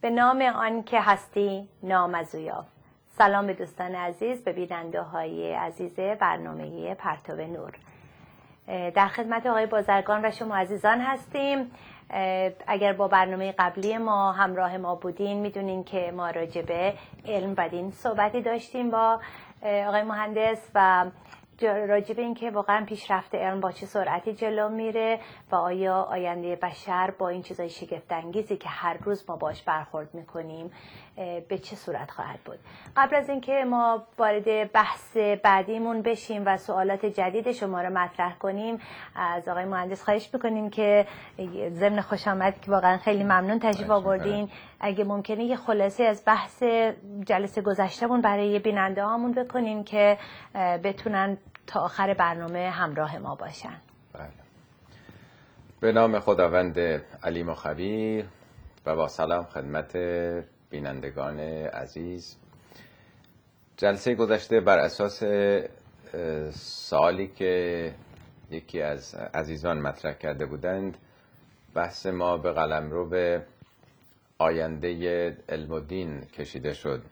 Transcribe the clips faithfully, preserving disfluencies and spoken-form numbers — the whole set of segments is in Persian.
به نام آن که هستی نام از او یافت. سلام به دوستان عزیز، به بیننده های عزیز برنامه پرتو نور. در خدمت آقای بازرگان و شما عزیزان هستیم. اگر با برنامه قبلی ما همراه ما بودین میدونین که ما راجع به علم و دین صحبتی داشتیم با آقای مهندس و راجع به این که واقعا پیشرفت علم با چه سرعتی جلو میره و آیا آینده بشر با این چیزای شگفت انگیزی که هر روز ما باش برخورد میکنیم به چه صورت خواهد بود. قبل از اینکه ما وارد بحث بعدیمون بشیم و سوالات جدید شما رو مطرح کنیم، از آقای مهندس خواهش میکنیم که ضمن خوش آمد که واقعا خیلی ممنون تشریف آوردین، اگه ممکنه یه خلاصه از بحث جلسه گذشتهمون برای بیننده هامون بکنین که بتونن تا آخر برنامه همراه ما باشن. بله. به نام خداوند علیم و خبیر و با سلام خدمت بینندگان عزیز. جلسه گذشته بر اساس سوالی که یکی از عزیزان مطرح کرده بودند، بحث ما به قلمرو به آینده علم و دین کشیده شد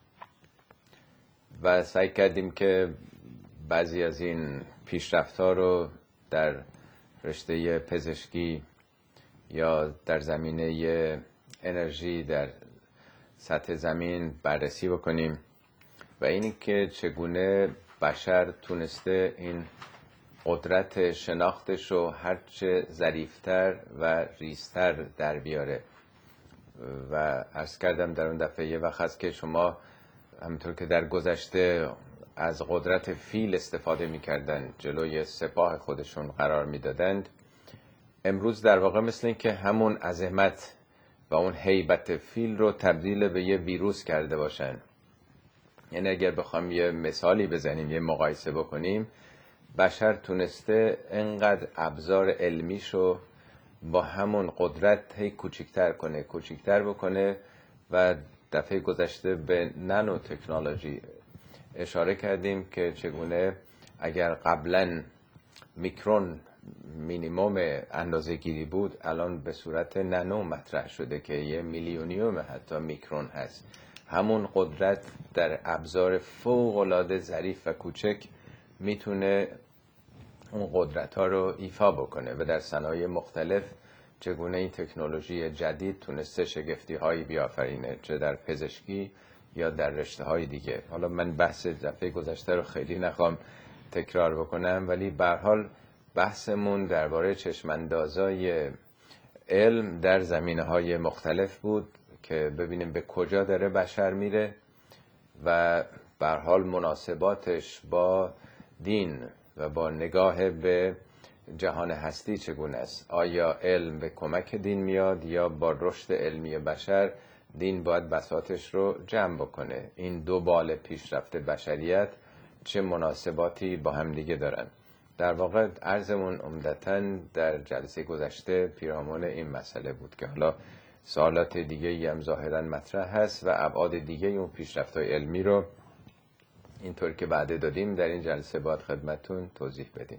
و سعی کردیم که بعضی از این پیشرفت‌ها رو در رشته پزشکی یا در زمینه انرژی در سطح زمین بررسی بکنیم و اینی که چگونه بشر تونسته این قدرت شناختش رو هرچه ظریفتر و ریزتر در بیاره. و عرض کردم در اون دفعه یه وقت هست که شما همونطور که در گذشته از قدرت فیل استفاده می‌کردن، جلوی سپاه خودشون قرار می‌دادند، امروز در واقع مثل این که همون عظمت و اون هیبت فیل رو تبدیل به یه ویروس کرده باشن. یعنی اگر بخوام یه مثالی بزنیم، یه مقایسه بکنیم، بشر تونسته انقدر ابزار علمیشو با همون قدرت هی کوچیکتر کنه کوچیکتر بکنه و دفعه گذشته به نانو تکنولوژی اشاره کردیم که چگونه اگر قبلا میکرون مینیموم اندازه گیری بود، الان به صورت نانو مطرح شده که یه میلیونیوم حتی میکرون هست. همون قدرت در ابزار فوق العاده ظریف و کوچک میتونه اون قدرت ها رو ایفا بکنه و در صنایع مختلف چگونه این تکنولوژی جدید تونسته شگفتی هایی بیافرینه، چه در پزشکی یا در رشته های دیگه. حالا من بحث دفعه گذشته رو خیلی نخوام تکرار بکنم، ولی به هر حال بحثمون درباره چشماندازای علم در زمینه‌های مختلف بود که ببینیم به کجا داره بشر میره و به هر حال مناسباتش با دین و با نگاه به جهان هستی چگونه است. آیا علم به کمک دین میاد یا با رشد علمی بشر دین باید بساطش رو جمع بکنه؟ این دو بال پیشرفت بشریت چه مناسباتی با هم دیگه دارن؟ در واقع عرضمون عمدتاً در جلسه گذشته پیرامون این مسئله بود که حالا سوالات دیگه هم ظاهراً مطرح هست و ابعاد دیگه اون پیشرفت‌های علمی رو اینطور که وعده دادیم در این جلسه باید خدمتتون توضیح بدیم.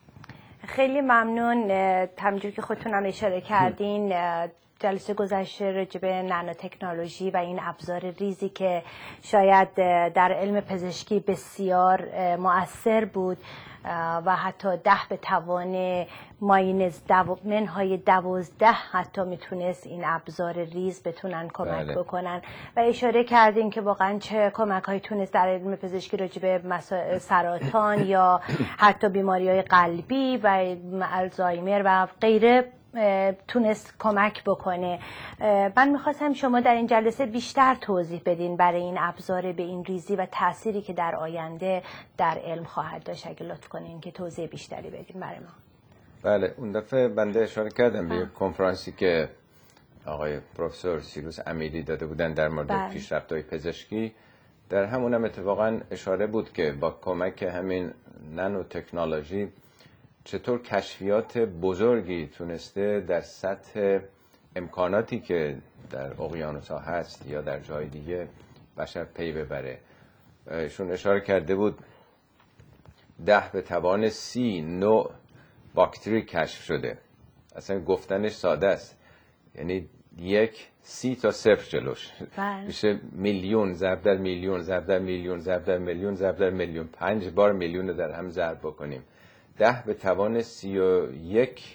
خیلی ممنون. همونجور که خودتون هم اشاره کردین، جلسه گذشته راجع به نانو تکنولوژی و این ابزار ریزی که شاید در علم پزشکی بسیار مؤثر بود و حتی ده به توان ماینز دو منهای دوازده حتی میتونست این ابزار ریز بتونن کمک بله. بکنن و اشاره کردین که واقعا چه کمک هایی تونست در علم پزشکی راجع به مسائل سرطان یا حتی بیماری های قلبی و الزایمر و غیره تونست کمک بکنه. من میخواستم شما در این جلسه بیشتر توضیح بدین برای این ابزار به این ریزی و تأثیری که در آینده در علم خواهد داشت. اگه لطف کنین که توضیح بیشتری بدین برای ما. بله، اون دفعه بنده اشاره کردم به کنفرانسی که آقای پروفسور سیروس امیری داده بودن در مورد پیشرفت‌های پزشکی. در همون هم اتفاقا اشاره بود که با کمک همین نانو تکنولوژی چطور کشفیات بزرگی تونسته در سطح امکاناتی که در اقیانوس‌ها هست یا در جای دیگه بشر پی ببره. ایشون اشاره کرده بود ده به توان سی نوع باکتری کشف شده. اصلا گفتنش ساده است، یعنی یک سی تا صفر جلوش بله. میشه میلیون ضرب در میلیون ضرب در میلیون ضرب در میلیون ضرب در میلیون، پنج بار میلیون رو در هم ضرب بکنیم، ده به توان سی و یک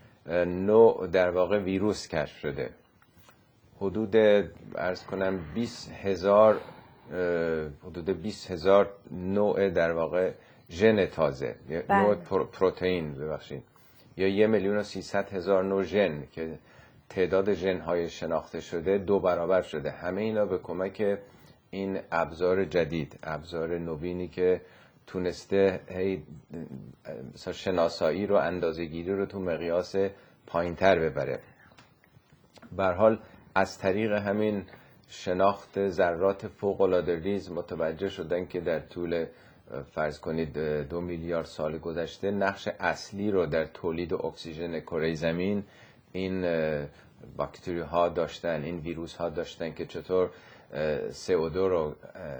نوع در واقع ویروس کشف شده. حدود عرض کنم بیست هزار حدود بیست هزار نوع در واقع ژن تازه، بله. نوع پروتئین ببخشید، یا یه میلیون و سیصد هزار نوع ژن که تعداد ژن های شناخته شده دو برابر شده. همه اینا به کمک این ابزار جدید، ابزار نوینی که تونسته هی شناسایی رو، اندازه‌گیری رو تو مقیاس پایین‌تر ببره. به هر حال از طریق همین شناخت ذرات فوق‌العاده ریز متوجه شدن که در طول فرض کنید دو میلیارد سال گذشته نقش اصلی رو در تولید اکسیژن کره زمین این باکتری ها داشتن، این ویروس ها داشتن که چطور سی او دو رو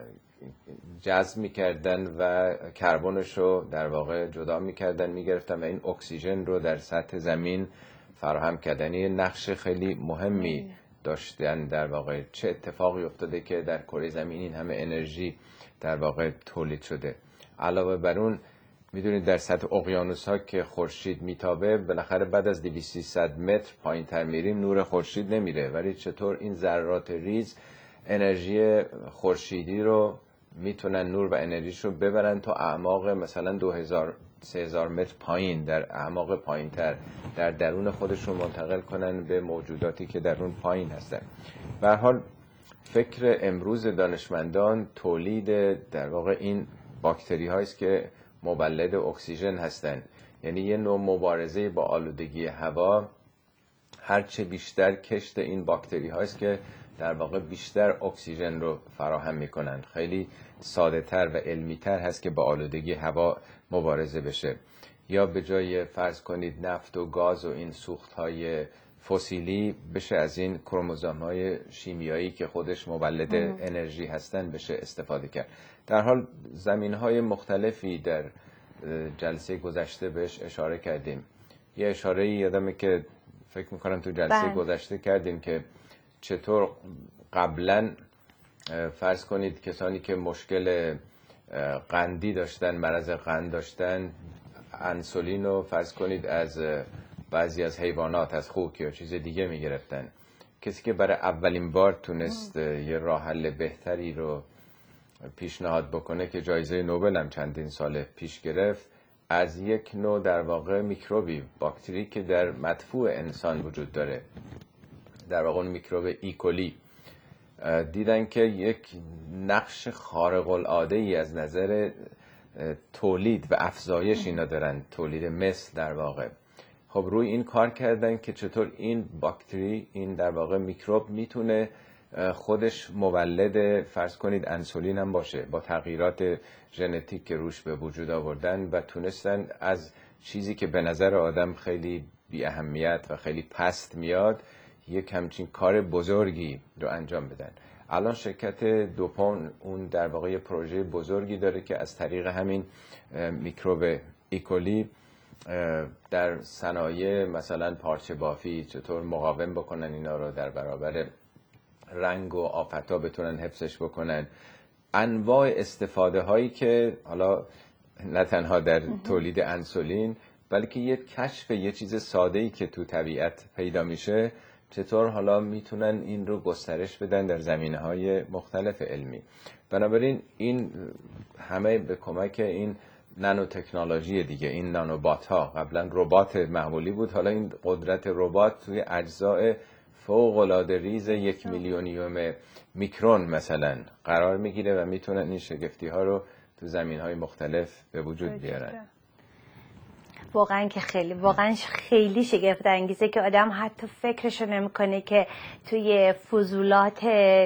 جذب میکردن و کربنش رو در واقع جدا میکردن، میگرفتن و این اکسیژن رو در سطح زمین فراهم کردن. این نقش خیلی مهمی داشتن در واقع. چه اتفاقی افتاده که در کره زمین این همه انرژی در واقع تولید شده. علاوه بر اون میدونید در سطح اقیانوس ها که خورشید میتابه، بالاخره بعد از دویست سیصد متر پایین تر میریم نور خورشید نمیره، ولی چطور این ذرات ریز انرژی خورشیدی رو میتونن، نور و انرژیش رو ببرن تا اعماق مثلا دو هزار سه هزار متر پایین، در اعماق پایین تر در درون خودشون منتقل کنن به موجوداتی که در اون پایین هستن. به هر حال فکر امروز دانشمندان تولید در واقع این باکتری هاییست که مولد اکسیژن هستن، یعنی یه نوع مبارزه با آلودگی هوا. هرچه بیشتر کشت این باکتری هاییست که در واقع بیشتر اکسیژن رو فراهم میکنن. خیلی ساده تر و علمی تر هست که با آلودگی هوا مبارزه بشه، یا به جای فرض کنید نفت و گاز و این سوخت های فسیلی بشه از این کروموزوم های شیمیایی که خودش مولد انرژی هستن بشه استفاده کرد. در حال زمین های مختلفی در جلسه گذشته بهش اشاره کردیم. یه اشاره یادمه که فکر میکنم تو جلسه بند. گذشته کردیم که چطور قبلا فرض کنید کسانی که مشکل قندی داشتن، مرض قند داشتن، انسولین رو فرض کنید از بعضی از حیوانات، از خوک یا چیز دیگه میگرفتن. کسی که برای اولین بار تونست یه راه حل بهتری رو پیشنهاد بکنه که جایزه نوبل هم چندین سال پیش گرفت، از یک نوع در واقع میکروبی، باکتری که در مدفوع انسان وجود داره، در واقع اون میکروب ایکولی، دیدن که یک نقش خارق العاده ای از نظر تولید و افزایش اینا دارن، تولید مثل در واقع. خب روی این کار کردن که چطور این باکتری، این در واقع میکروب میتونه خودش مولد فرض کنید انسولین هم باشه، با تغییرات ژنتیک که روش به وجود آوردن و تونستن از چیزی که به نظر آدم خیلی بی اهمیت و خیلی پست میاد یک همچین کار بزرگی رو انجام بدن. الان شرکت دوپون اون در واقع پروژه بزرگی داره که از طریق همین میکروب ایکولی در صنایع مثلا پارچه بافی چطور مقاوم بکنن اینا رو، در برابر رنگ و آفت‌ها بتونن حفظش بکنن. انواع استفاده هایی که حالا نه تنها در تولید انسولین بلکه یه کشف یه چیز ساده‌ای که تو طبیعت پیدا میشه، چطور حالا میتونن این رو گسترش بدن در زمینه‌های مختلف علمی. بنابراین این همه به کمک این نانو تکنولوژی دیگه، این نانوبات ها. قبلا ربات معمولی بود، حالا این قدرت ربات توی اجزاء فوق العاده ریز یک میلیونیوم میکرون مثلا قرار میگیره و میتونن این شگفتی ها رو تو زمین های مختلف به وجود بیارن. واقعا که خیلی واقعا خیلی شگفت انگیزه که آدم حتی فکرشو نمیکنه که توی فضولات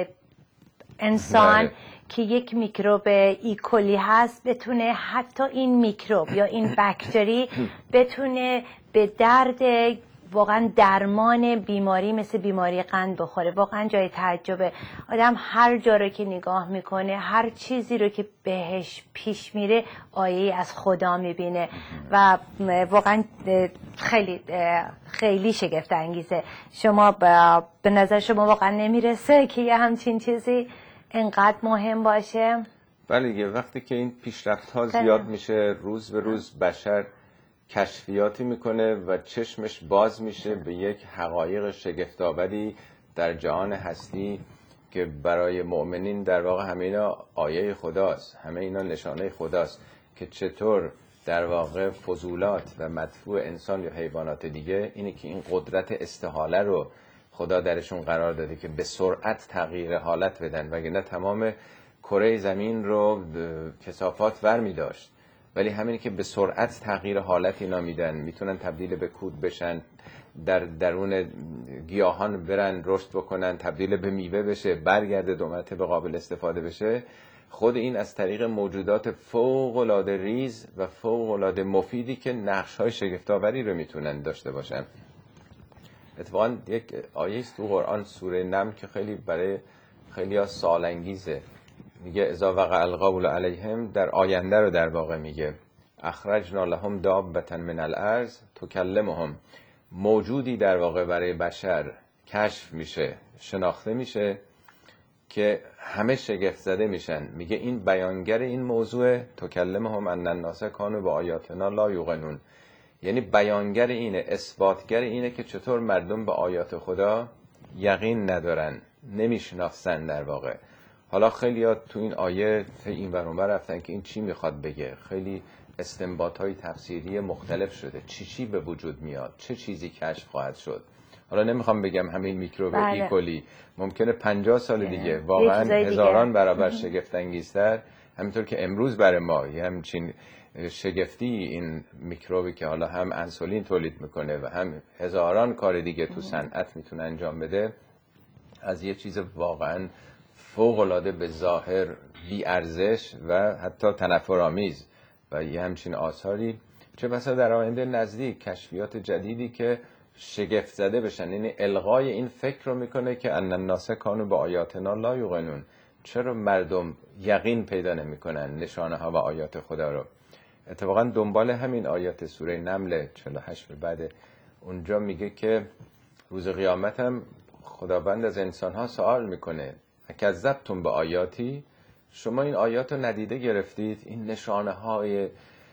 انسان که یک میکروب ایکولی هست بتونه حتی این میکروب یا این باکتری بتونه به درد واقعا درمان بیماری مثل بیماری قند بخوره. واقعا جای تعجبه. آدم هر جا رو که نگاه میکنه، هر چیزی رو که بهش پیش میره، آیه از خدا میبینه و واقعا خیلی خیلی شگفت انگیزه. شما به نظر شما واقعا نمیرسه که یه همچین چیزی اینقدر مهم باشه؟ بله، یه وقتی که این پیشرفت ها زیاد میشه، روز به روز بشر کشفیاتی میکنه و چشمش باز میشه به یک حقایق شگفت‌آوری در جهان هستی که برای مؤمنین در واقع همه اینا آیه خداست، همه اینا نشانه خداست که چطور در واقع فضولات و مدفوع انسان یا حیوانات دیگه اینه که این قدرت استحاله رو خدا درشون قرار داده که به سرعت تغییر حالت بدن، وگرنه تمام کره زمین رو کثافات ور می داشت. ولی همینی که به سرعت تغییر حالت اینا میدن، میتونن تبدیل به کود بشن، در درون گیاهان برن رشد بکنن، تبدیل به میوه بشه، برگرده دو مرتبه قابل استفاده بشه. خود این از طریق موجودات فوق العاده ریز و فوق العاده مفیدی که نقش‌های شگفت‌آوری رو میتونن داشته باشن. اتفاقا یک آیه است تو قرآن سوره نمل که خیلی برای خیلی‌ها سال‌انگیزه. میگه اذا وقع القول علیهم، در آینده رو در واقع میگه اخرجنا لهم دابة من الارض تکلمهم، موجودی در واقع برای بشر کشف میشه، شناخته میشه که همه شگفت زده میشن. میگه این بیانگر این موضوع تکلمهم ان الناس کانوا بآیاتنا لا یوقنون، یعنی بیانگر اینه، اثباتگر اینه که چطور مردم به آیات خدا یقین ندارن، نمیشناسن در واقع. حالا خیلی ها تو این آیه این ور اون ور رفتن که این چی میخواد بگه، خیلی استنباط‌های تفسیری مختلف شده، چی چی به وجود میاد، چه چیزی کشف خواهد شد. حالا نمیخوام بگم همین میکروب بله. ایکولی ممکنه پنجاه سال دیگه واقعا هزاران برابر شگفت انگیزتر، همینطور که امروز برای ما یه همچین شگفتی این میکروبی که حالا هم انسولین تولید میکنه و هم هزاران کار دیگه تو صنعت میتونه انجام بده، از یه چیز واقعا فوق العاده به ظاهر بی ارزش و حتی تنفرآمیز و یه همچین آثاری، چه بسا در آینده نزدیک کشفیات جدیدی که شگفت زده بشن. یعنی الغای این فکر رو میکنه که ان الناس کانوا بآیاتنا لا یوقنون، چرا مردم یقین پیدا نمیکنن نشانه ها و آیات خدا رو. اتفاقا دنبال همین آیات سوره نمل چهل و هشت به بعد اونجا میگه که روز قیامت هم خداوند از انسان ها سوال میکنه اکذبتم به آیاتی، شما این آیات رو ندیده گرفتید، این نشانه های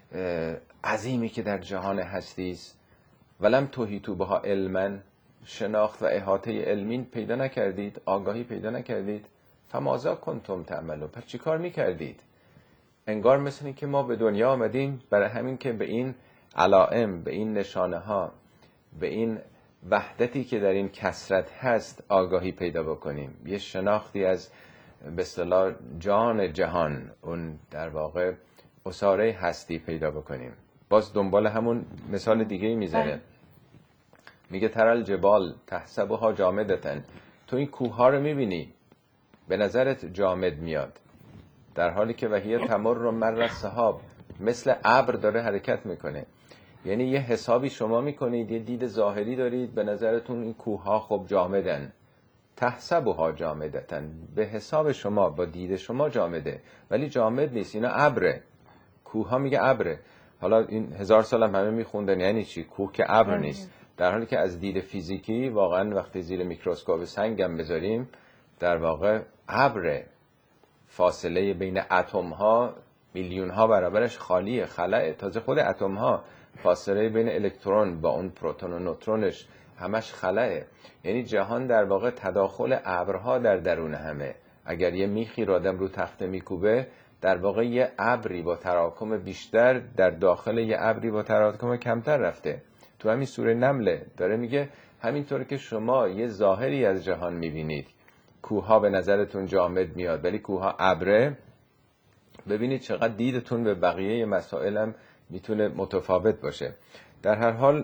عظیمی که در جهان هستی است، ولم تحیطوا بها علما، شناخت و احاطه علمی پیدا نکردید، آگاهی پیدا نکردید، فماذا کنتم تعملون، پس چی کار میکردید؟ انگار مثل این که ما به دنیا آمدیم برای همین که به این علائم، به این نشانه ها، به این وحدتی که در این کثرت هست آگاهی پیدا بکنیم، یه شناختی از به اصطلاح جان جهان، اون در واقع اساره هستی پیدا بکنیم. باز دنبال همون مثال دیگه میزنه، میگه ترال جبال تحسبها جامدتن، تو این کوه ها رو میبینی به نظرت جامد میاد، در حالی که وهیه تمر رو مر السحاب، مثل ابر داره حرکت میکنه. یعنی یه حسابی شما میکنید، یه دید ظاهری دارید، به نظرتون این کوه ها خب جامدن، تحسبها جامدتن، به حساب شما با دید شما جامده، ولی جامد نیست، اینا ابره. کوه ها میگه ابره. حالا این هزار سال هم همه میخوندن یعنی چی؟ کوه که ابر نیست، در حالی که از دید فیزیکی واقعا وقتی زیر میکروسکوپ سنگم بذاریم در واقع ابره. فاصله بین اتم ها میلیون ها برابرش خالیه، خلأ. تازه خود اتم ها فاصله بین الکترون با اون پروتون و نوترونش همش خلأه. یعنی جهان در واقع تداخل ابرها در درون همه. اگر یه میخی رو آدم رو تخته میکوبه، در واقع یه ابری با تراکم بیشتر در داخل یه ابری با تراکم کمتر رفته. تو همین سوره نمله داره میگه همینطور که شما یه ظاهری از جهان میبینید، کوها به نظرتون جامد میاد ولی کوها ابره، ببینید چقدر دیدتون به بقیه مسائل هم میتونه متفاوت باشه. در هر حال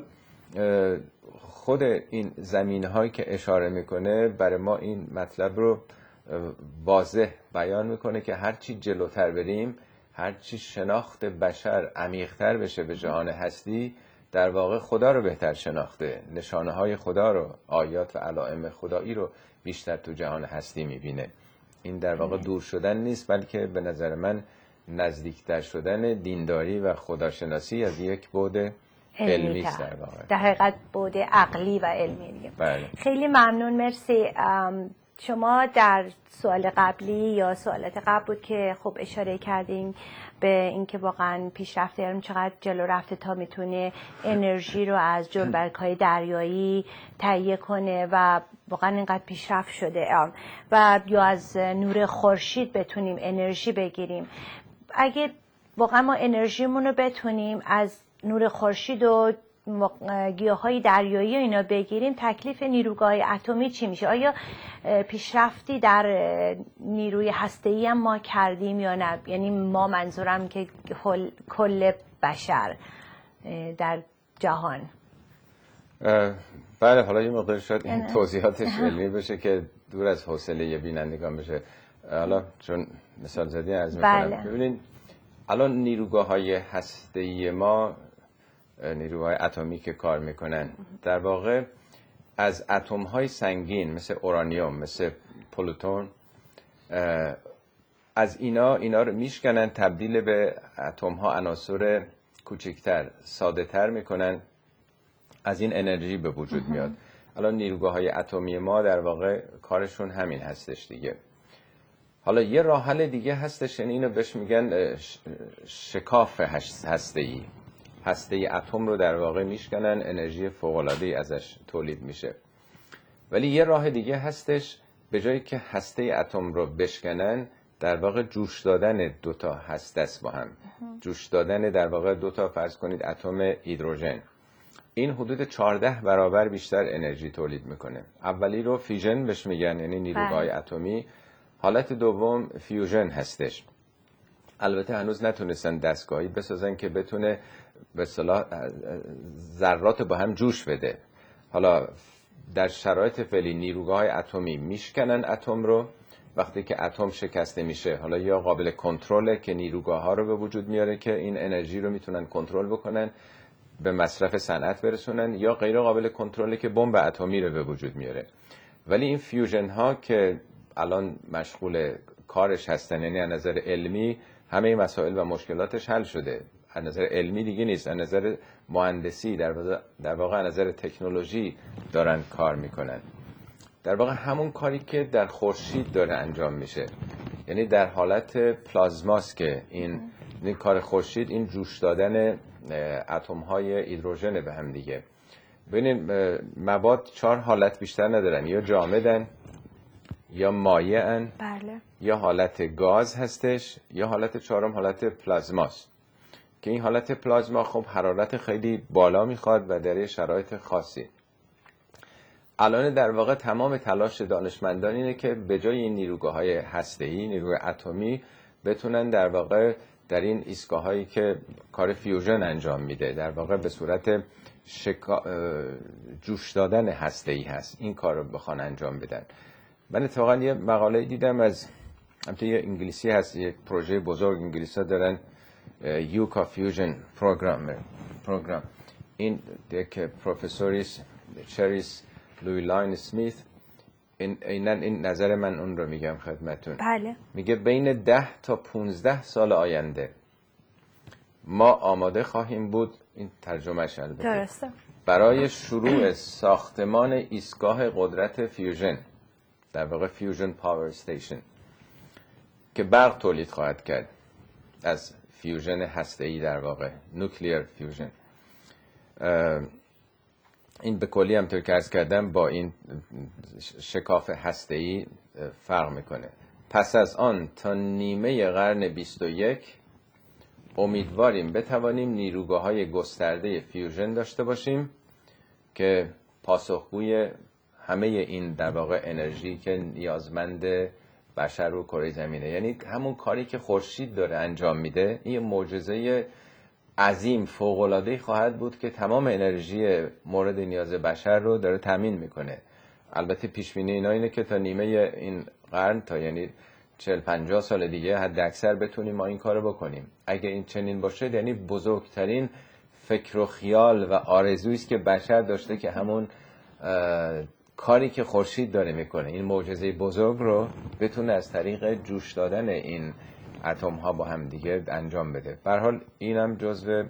خود این زمین هایی که اشاره میکنه برای ما این مطلب رو واضح بیان میکنه که هرچی جلوتر بریم، هرچی شناخت بشر عمیق‌تر بشه به جهان هستی، در واقع خدا رو بهتر شناخته، نشانه های خدا رو، آیات و علائم خدایی رو بیشتر تو جهان هستی میبینه. این در واقع دور شدن نیست، بلکه به نظر من نزدیکتر شدن دینداری و خداشناسی از یک بعد علمی است در واقع. در حقیقت بود عقلی و علمی دیگه. بله. خیلی ممنون، مرسی. شما در سوال قبلی یا سوالات قبل بود که خب اشاره کردیم به اینکه واقعا پیشرفت علم چقدر جلو رفته تا میتونه انرژی رو از جلبک‌های دریایی تهیه کنه و واقعا اینقدر پیشرفت شده و یا از نور خورشید بتونیم انرژی بگیریم. اگه واقعا ما انرژیمون رو بتونیم از نور خورشید و گیاهای دریایی و اینا بگیریم، تکلیف نیروگاه اتمی چی میشه؟ آیا پیشرفتی در نیروی هسته‌ای هم ما کردیم یا نه؟ یعنی ما، منظورم که کل بشر در جهان. بله، حالا یه مقدار شاید این توضیحاتش علمی بشه که دور از حوصله بینندگان بشه. حالا چون مثال زدی عرض می‌کنم. بله. ببینید الان نیروگاه‌های هسته‌ای ما، نیروهای اتمی که کار میکنن، در واقع از اتم‌های سنگین مثل اورانیوم، مثل پلوتون، از اینا اینا رو میشکنن، تبدیل به اتم‌ها عناصر کوچکتر، ساده‌تر میکنن، از این انرژی به وجود میاد. الان نیروگاه‌های اتمی ما در واقع کارشون همین هستش دیگه. حالا یه راه حل دیگه هستش، یعنی اینو بهش میگن شکاف هسته‌ای. هسته اتم رو در واقع میشکنن، انرژی فوق‌العاده‌ای ازش تولید میشه. ولی یه راه دیگه هستش، به جایی که هسته اتم رو بشکنن، در واقع جوش دادن دو تا هسته است با هم. جوش دادن در واقع دو تا، فرض کنید اتم هیدروژن. این حدود چهارده برابر بیشتر انرژی تولید میکنه. اولی رو فیژن بهش میگن، یعنی نیروگاه اتمی. حالت دوم فیوژن هستش. البته هنوز نتونستن دستگاهی بسازن که بتونه به اصطلاح ذرات با هم جوش بده. حالا در شرایط فعلی نیروگاه اتمی میشکنن اتم رو، وقتی که اتم شکسته میشه، حالا یا قابل کنترله که نیروگاه ها رو به وجود میاره که این انرژی رو میتونن کنترل بکنن، به مصرف صنعت برسونن، یا غیر قابل کنترله که بمب اتمی رو به وجود میاره. ولی این فیوژن ها که الان مشغول کارش هستن، یعنی از نظر علمی همه مسائل و مشکلاتش حل شده. از نظر علمی دیگه نیست، از نظر مهندسی، در واقع در واقع از نظر تکنولوژی دارن کار میکنن. در واقع همون کاری که در خورشید داره انجام میشه، یعنی در حالت پلازماست که این این کار خورشید، این جوش دادن اتم های هیدروژن به هم دیگه. ببینید مواد چهار حالت بیشتر ندارن، یا جامدن، یا مایعن، بله، یا حالت گاز هستش، یا حالت چهارم حالت پلازماست که این حالت پلازما خب حرارت خیلی بالا میخواد و در شرایط خاصی. الان در واقع تمام تلاش دانشمندان اینه که به جای این نیروگاه‌های هسته‌ای، نیروی اتمی، بتونن در واقع در این ایستگاه‌هایی که کار فیوژن انجام میده، در واقع به صورت شکا... جوش دادن هسته‌ای هست، این کار رو بخوان انجام بدن. من اتفاقا یه مقاله دیدم از البته یه انگلیسی هست، یک پروژه بزرگ انگلیس‌ها دارن، یوکا فیوژن پروگرام پروگرام این یک پروفسوریس چریس لوی لاین اسمیت، این این این نظر من اون رو میگم خدمتتون. بله. میگه بین ده تا پانزده سال آینده ما آماده خواهیم بود، این ترجمهش البته درسته، برای شروع ساختمان ایستگاه قدرت فیوژن، در واقع فیوژن پاور استیشن، که برق تولید خواهد کرد از فیوژن هسته‌ای، در واقع نوکلیر فیوژن. این به کلی هم طور که عرض کردم با این شکاف هسته‌ای فرق میکنه. پس از آن تا نیمه قرن بیست و یک امیدواریم بتوانیم نیروگاه‌های گسترده فیوژن داشته باشیم که پاسخگوی همه این در واقع انرژی که نیازمند بشر و کره زمینه، یعنی همون کاری که خورشید داره انجام میده، این معجزه عظیم فوق‌العاده‌ای خواهد بود که تمام انرژی مورد نیاز بشر رو داره تامین میکنه. البته پیش بینی اینا اینه که تا نیمه این قرن، تا یعنی چهل پنجاه سال دیگه حد اکثر بتونیم ما این کارو بکنیم. اگه این چنین باشه یعنی بزرگترین فکر و خیال و آرزویی است که بشر داشته که همون کاری که خورشید داره میکنه، این معجزه بزرگ رو بتونه از طریق جوش دادن این اتم ها با هم دیگه انجام بده. به هر حال اینم جزو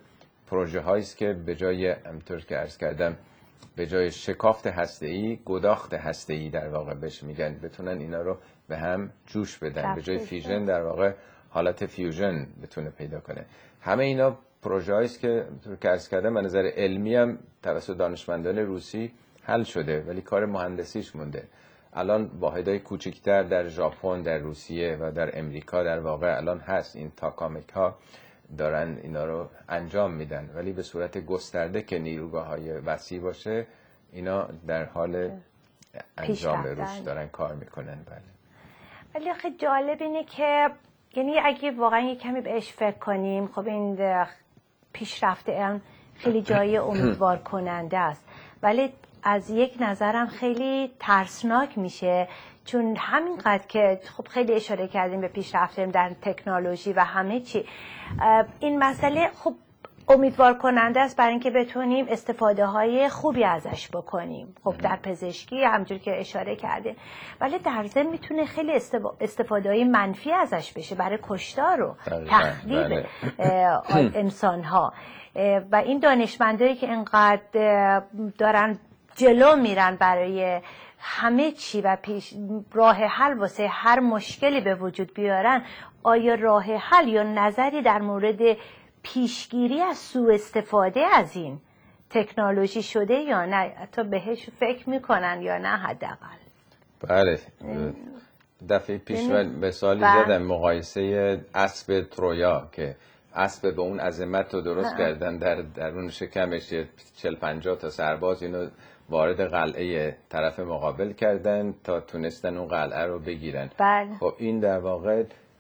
پروژه هایی است که به جای همونطور که عرض کردم به جای شکافت هسته‌ای گداخت هسته‌ای در واقع بهش میگن، بتونن اینا رو به هم جوش بدن، به جای فیژن در واقع حالت فیوژن بتونه پیدا کنه. همه اینا پروژه هایی است که همونطور که عرض کردم به نظر علمی هم توسط دانشمندان روسی حل شده، ولی کار مهندسیش مونده. الان واحدهای کوچکتر در ژاپن، در روسیه و در امریکا در واقع الان هست، این تاکامک ها دارن اینا رو انجام میدن، ولی به صورت گسترده که نیروگاه های وسیع باشه اینا در حال انجام روش دارن کار میکنن. بله. ولی آخه جالب اینه که یعنی اگه واقعا یه کمی بهش فکر کنیم، خب این پیشرفت علم خیلی جای امیدوار کننده است، ولی از یک نظرم خیلی ترسناک میشه، چون همینقدر که خب خیلی اشاره کردیم به پیشرفت در تکنولوژی و همه چی، این مسئله خب امیدوار کننده است برای اینکه بتونیم استفاده های خوبی ازش بکنیم. خب در پزشکی همونجوری که اشاره کردیم، ولی در ضمن میتونه خیلی استفاده های منفی ازش بشه برای کشتار و تخریب انسان ها. و این دانشمندایی که اینقدر دارن جلو میرن برای همه چی و پیش راه حل واسه هر مشکلی به وجود بیارن، آیا راه حل یا نظری در مورد پیشگیری از سوء استفاده از این تکنولوژی شده یا نه؟ حتی بهش فکر میکنن یا نه حداقل؟ بله، دفعه پیش مثالی زدم مقایسه اسب ترویا که اسب به اون عظمت رو درست ها. کردن در درون شکمش چهل پنجاه تا سرباز اینو وارد قلعه طرف مقابل کردن تا تونستن اون قلعه رو بگیرن. بله. خب این در واقع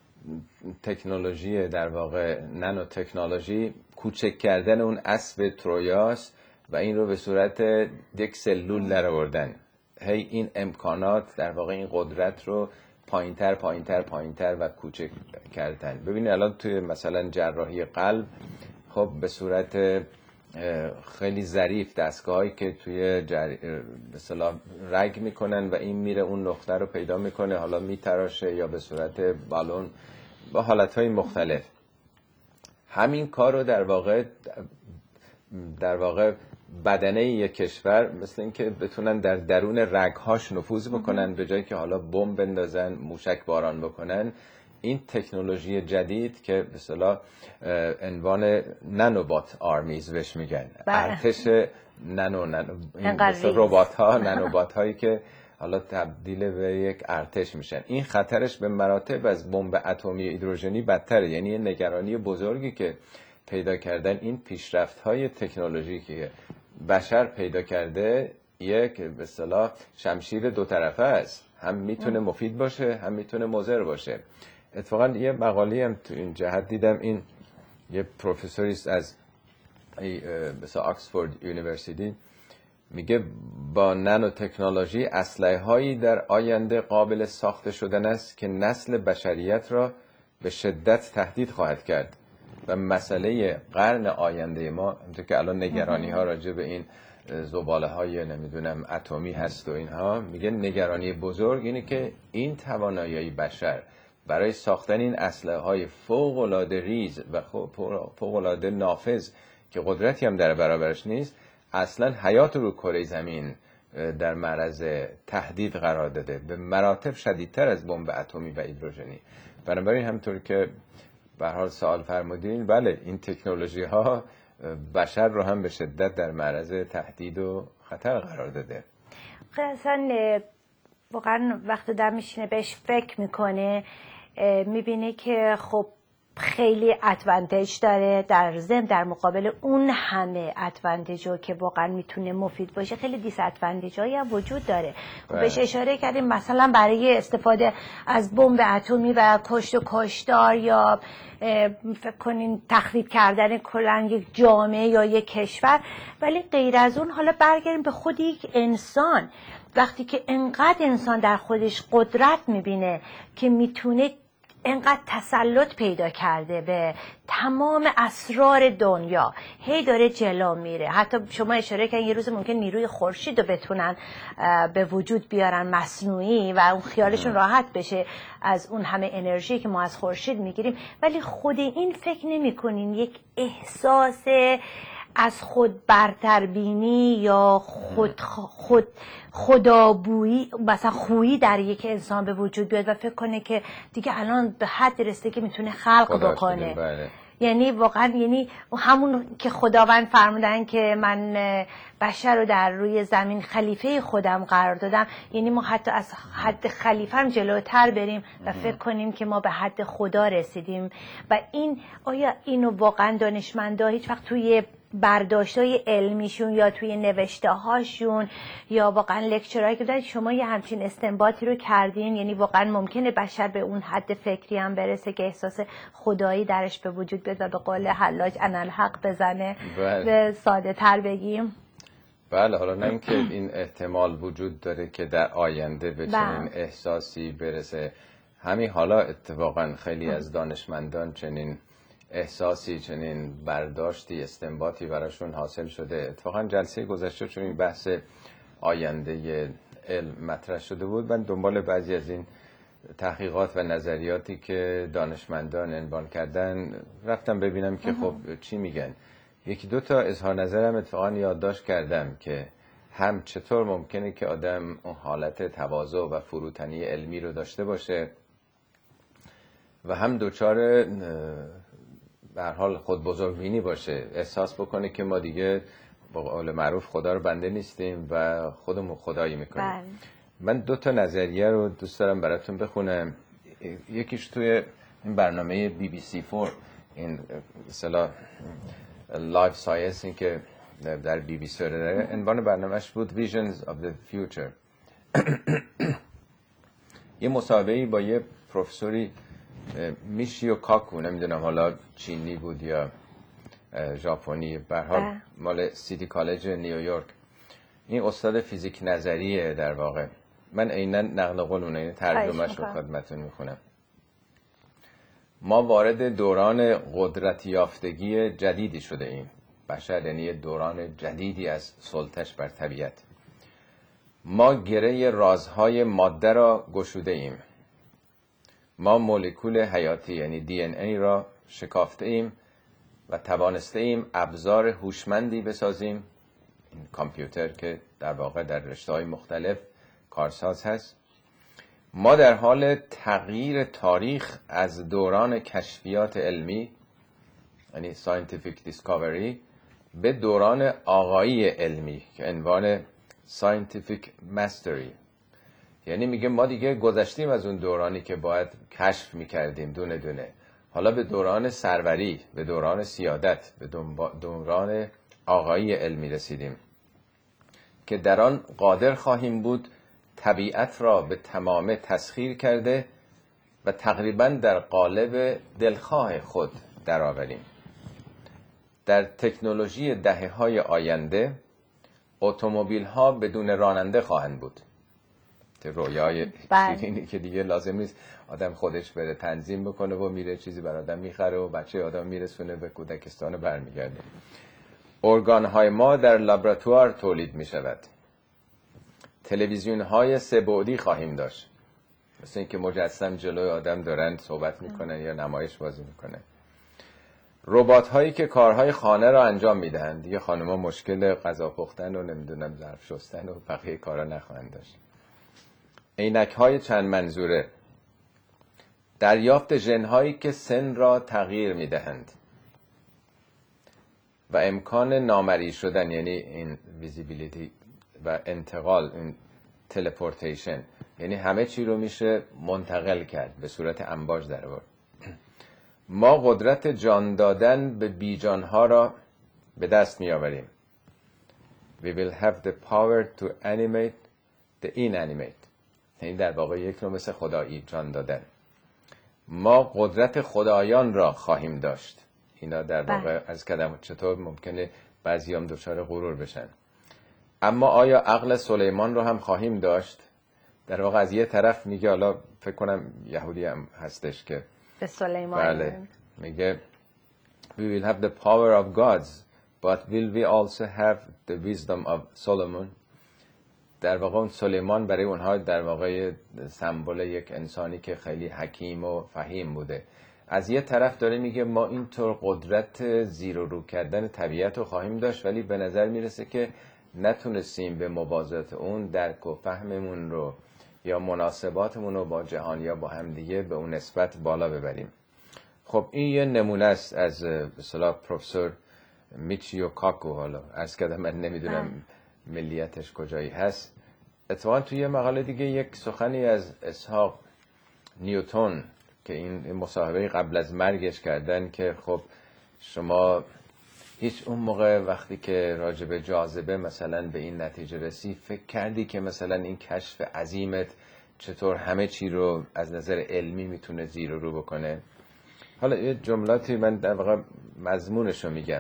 تکنولوژی، در واقع نانو تکنولوژی، کوچک کردن اون اسب ترویاست و این رو به صورت یک سلول در آوردن. هی این امکانات در واقع این قدرت رو پایینتر پایینتر پایینتر و کوچک کردن. ببینید الان توی مثلا جراحی قلب خب به صورت خیلی ظریف دستگاهایی که توی جر... به اصطلاح رگ میکنن و این میره اون نقطه رو پیدا میکنه، حالا میتراشه یا به صورت بالون با حالتهای مختلف. همین کار رو در واقع در واقع بدنه یک کشور مثل این که بتونن در درون رگهاش نفوذ بکنن به جایی که حالا بمب بندازن، موشک باران بکنن. این تکنولوژی جدید که به اصطلاح عنوان نانوبات آرمیز بهش میگن، ارتش نانو نانو ربات ها نانوبات هایی که حالا تبدیل به یک ارتش میشن. این خطرش به مراتب از بمب اتمی هیدروژنی بدتره. یعنی نگرانی بزرگی که پیدا کردن این پیشرفت های تکنولوژیکی که بشر پیدا کرده یک به اصطلاح شمشیر دو طرفه است، هم میتونه مفید باشه هم میتونه مضر باشه. اتفاقا یه مقالی هم تو این جهت دیدم، این یه پروفسوری است از مثلا آکسفورد یونیورسیتی، میگه با نانو تکنولوژی اسلحه هایی در آینده قابل ساخته شدن است که نسل بشریت را به شدت تهدید خواهد کرد و مسئله قرن آینده ما، همونطور که الان نگرانی ها راجع به این زباله های نمیدونم اتمی هست و اینها، میگه نگرانی بزرگ اینه که این توانایی بشر برای ساختن این اسلحه های فوق العاده ریز و فوق العاده نافذ که قدرتی هم در برابرش نیست، اصلا حیات رو کره زمین در معرض تهدید قرار داده، به مراتب شدیدتر از بمب اتمی و هیدروژنی. بنابراین همونطور که به هر حال سوال فرمودین، بله این تکنولوژی ها بشر رو هم به شدت در معرض تهدید و خطر قرار داده. اصلا واقعا وقتی در میشینه بهش فکر میکنه میبینه که خب خیلی ادوانتیج داره، در ضمن در مقابل اون همه ادوانتیجو که واقعا میتونه مفید باشه خیلی دیس ادوانتیجایی هم وجود داره. خب بهش اشاره کردیم مثلا برای استفاده از بمب اتمی و کشت و کشتار یا فکر کنین تخریب کردن کلا یک جامعه یا یک کشور، ولی غیر از اون حالا برگردیم به خود یک انسان. وقتی که انقدر انسان در خودش قدرت میبینه که میتونه انقدر تسلط پیدا کرده به تمام اسرار دنیا، هی داره جلو میره. حتی شما اشاره کردین یه روز ممکن نیروی خورشید رو بتونن به وجود بیارن مصنوعی و اون خیالشون راحت بشه از اون همه انرژی که ما از خورشید میگیریم، ولی خود این فکر نمی‌کنین یک احساس از خود برتربینی یا خود خود خدابویی مثلا خویی در یک انسان به وجود بیاد و فکر کنه که دیگه الان به حد رسیده که میتونه خلق بکنه. بله. یعنی واقعا یعنی همون که خداوند فرمودن که من بشر رو در روی زمین خلیفه خودم قرار دادم، یعنی ما حتی از حد خلیفه هم جلوتر بریم و فکر کنیم که ما به حد خدا رسیدیم. و این آیا اینو واقعا دانشمندا هیچ وقت توی برداشتای علمیشون یا توی نوشته هاشون یا واقعا لکچرهایی که دارید شما یه همچین استنباطی رو کردین؟ یعنی واقعا ممکنه بشر به اون حد فکری هم برسه که احساس خدایی درش به وجود بیاد و به قول حلاج انالحق بزنه؟ به ساده تر بگیم. بله، حالا نه اینکه این احتمال وجود داره که در آینده به چنین احساسی برسه، همین حالا اتفاقا خیلی از دانشمندان چنین احساسی، چنین برداشتی، استنباطی براشون حاصل شده. اتفاقا جلسه گذشته چون این بحث آینده علم مطرح شده بود، من دنبال بعضی از این تحقیقات و نظریاتی که دانشمندان عنوان کردن رفتم ببینم که خب چی میگن. یکی دو تا اظهار نظرم اتفاقا یادداشت کردم که هم چطور ممکنه که آدم اون حالت تواضع و فروتنی علمی رو داشته باشه و هم دوچار به هر حال خود بزرگبینی باشه، احساس بکنه که ما دیگه با قول معروف خدا رو بنده نیستیم و خودمون خدایی میکنیم. بله. من دو تا نظریه رو دوست دارم براتون بخونم. یکیش توی این برنامه بی بی سی فور، این اصطلاح لایف ساینس، این که در بی بی سی داره، عنوان برنامهش بود Visions of the Future. یه مصاحبه‌ای با یه پروفسوری میشیو کاکو، نمیدونم حالا چینی بود یا ژاپنی، به هر حال مال سیتی کالج نیویورک. این استاد فیزیک نظریه در واقع. من عیناً نقل قول اون ترجمه‌اش رو خدمتتون میخونم. ما وارد دوران قدرت یافتگی جدیدی شده ایم. بشر یعنی دوران جدیدی از سلطش بر طبیعت. ما گره رازهای ماده را گشوده ایم. ما مولکول حیاتی یعنی دی ان ای را شکافته ایم و توانسته ایم ابزار هوشمندی بسازیم، این کامپیوتر که در واقع در رشته‌های مختلف کارساز هست. ما در حال تغییر تاریخ از دوران کشفیات علمی یعنی scientific discovery به دوران آقایی علمی که عنوان scientific mastery، یعنی میگه ما دیگه گذشتیم از اون دورانی که باید کشف میکردیم دونه دونه، حالا به دوران سروری، به دوران سیادت، به دوران آقایی علمی رسیدیم که در آن قادر خواهیم بود طبیعت را به تمامه تسخیر کرده و تقریبا در قالب دلخواه خود درآوریم. در تکنولوژی دهه‌های آینده اتومبیل ها بدون راننده خواهند بود. رویای شیرینی که دیگه لازم نیست آدم خودش بره تنظیم بکنه و میره چیزی بر آدم میخره و بچه آدم میرسونه به کودکستان و برمیگرده. ارگان های ما در لابراتوار تولید میشود. تلویزیون های سه بعدی خواهیم داشت، مثل اینکه مجسم جلوی آدم دارن صحبت میکنن یا نمایش بازی میکنن. ربات هایی که کارهای خانه را انجام میدهند. دیگه خانم‌ها مشکل غذا پختن و نمیدونم ظرف شستن و بقیه کارا نخواهند داشت. عینک های چند منظوره. دریافت ژن هایی که سن را تغییر میدهند و امکان نامری شدن یعنی این ویزیبیلیتی و انتقال، این تلپورتیشن، یعنی همه چی رو میشه منتقل کرد به صورت انباش در آورد. ما قدرت جان دادن به بیجانها را به دست می آوریم. We will have the power to animate the inanimate. این در واقع یک نوع مثل خدایی، جان دادن. ما قدرت خدایان را خواهیم داشت. اینا در واقع از کلمه چطور ممکنه بعضی هم دچار غرور بشن. اما آیا عقل سلیمان رو هم خواهیم داشت؟ در واقع از یه طرف میگه، حالا فکر کنم یهودی هم هستش که به سلیمان. بله میگه we will have the power of gods but will we also have the wisdom of Solomon. در واقع اون سلیمان برای اونها در واقع سمبل یک انسانی که خیلی حکیم و فهیم بوده. از یه طرف داره میگه ما اینطور قدرت زیر و رو کردن طبیعت رو خواهیم داشت، ولی به نظر میرسه که نتونستیم به موازات اون درک و فهممون رو یا مناسباتمون رو با جهان یا با همدیگه به اون نسبت بالا ببریم. خب این یه نمونه است از به اصطلاح پروفسور میچیو کاکو. حالا عرض کردم من نمیدونم ملیتش کجایی هست. اتفاقا توی یه مقاله دیگه یک سخنی از اسحاق نیوتن که این مصاحبه قبل از مرگش کردن که خب شما هیچ اون موقع وقتی که راجع به جاذبه مثلا به این نتیجه رسی فکر کردی که مثلا این کشف عظیمت چطور همه چی رو از نظر علمی میتونه زیر و رو بکنه؟ حالا یه جملاتی من در واقع مضمونش رو میگم.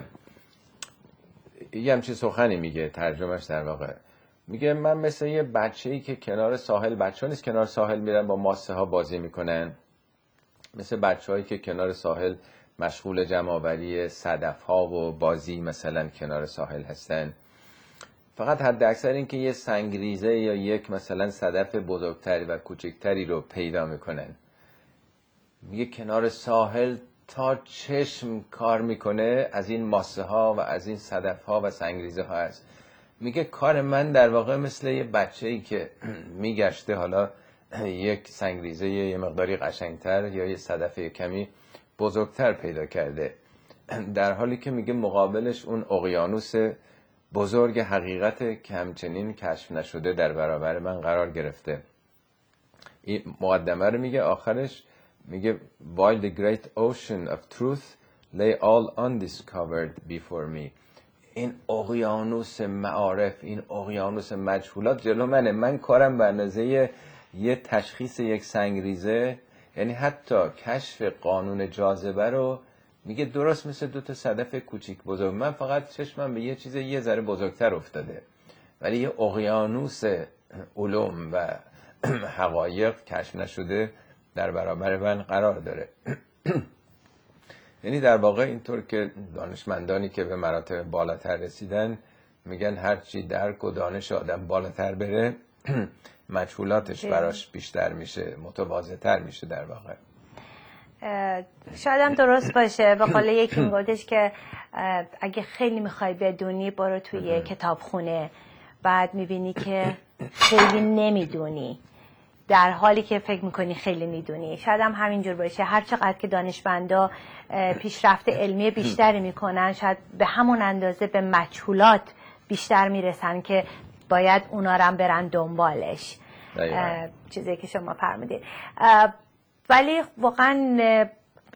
یه همچین سخنی میگه، ترجمهش در واقع میگه من مثل یه بچه‌ای که کنار ساحل، بچه‌ها نیست کنار ساحل میرن با ماسه ها بازی میکنن، مثل بچه‌هایی که کنار ساحل مشغول جمع‌آوری صدف‌ها و بازی مثلا کنار ساحل هستن. فقط حد اکثر این که یه سنگریزه یا یک مثلا صدف بزرگتری و کوچکتری رو پیدا میکنن. میگه کنار ساحل تا چشم کار میکنه از این ماسه ها و از این صدف ها و سنگریزه ها هست. میگه کار من در واقع مثل یه بچه‌ای که میگشته حالا یک سنگریزه یه مقداری قشنگتر یا یه صدف کمی بزرگتر پیدا کرده، در حالی که میگه مقابلش اون اقیانوس بزرگ حقیقت که همچنین کشف نشده در برابر من قرار گرفته. این مقدمه رو میگه آخرش میگه while the great ocean of truth lay all undiscovered before me. این اقیانوس معارف، این اقیانوس مجهولات جلو منه. من کارم به اندازه یه تشخیص یک سنگریزه، یعنی حتی کشف قانون جاذبه رو میگه درست مثل دو تا صدف کوچیک بزرگ، من فقط چشمم به یه چیز یه ذره بزرگتر افتاده، ولی یه اقیانوس علوم و حقایق کشف نشده در برابر من قرار داره. یعنی در واقع اینطور که دانشمندانی که به مراتب بالاتر رسیدن میگن هرچی درک و دانش آدم بالاتر بره مجهولاتش براش بیشتر میشه، متواضع‌تر میشه در واقع. شاید هم درست باشه. به قول یکی میگفتش که اگه خیلی میخوای بدونی برو توی کتابخونه، بعد میبینی که خیلی نمیدونی در حالی که فکر میکنی خیلی میدونی. شاید هم همینجور باشه. هر چقدر که دانشمندا پیشرفت علمی بیشتری میکنن، شاید به همون اندازه به مجهولات بیشتر میرسن که باید اونا رو هم برن دنبالش. چیزی که شما فرمودید. ولی واقعا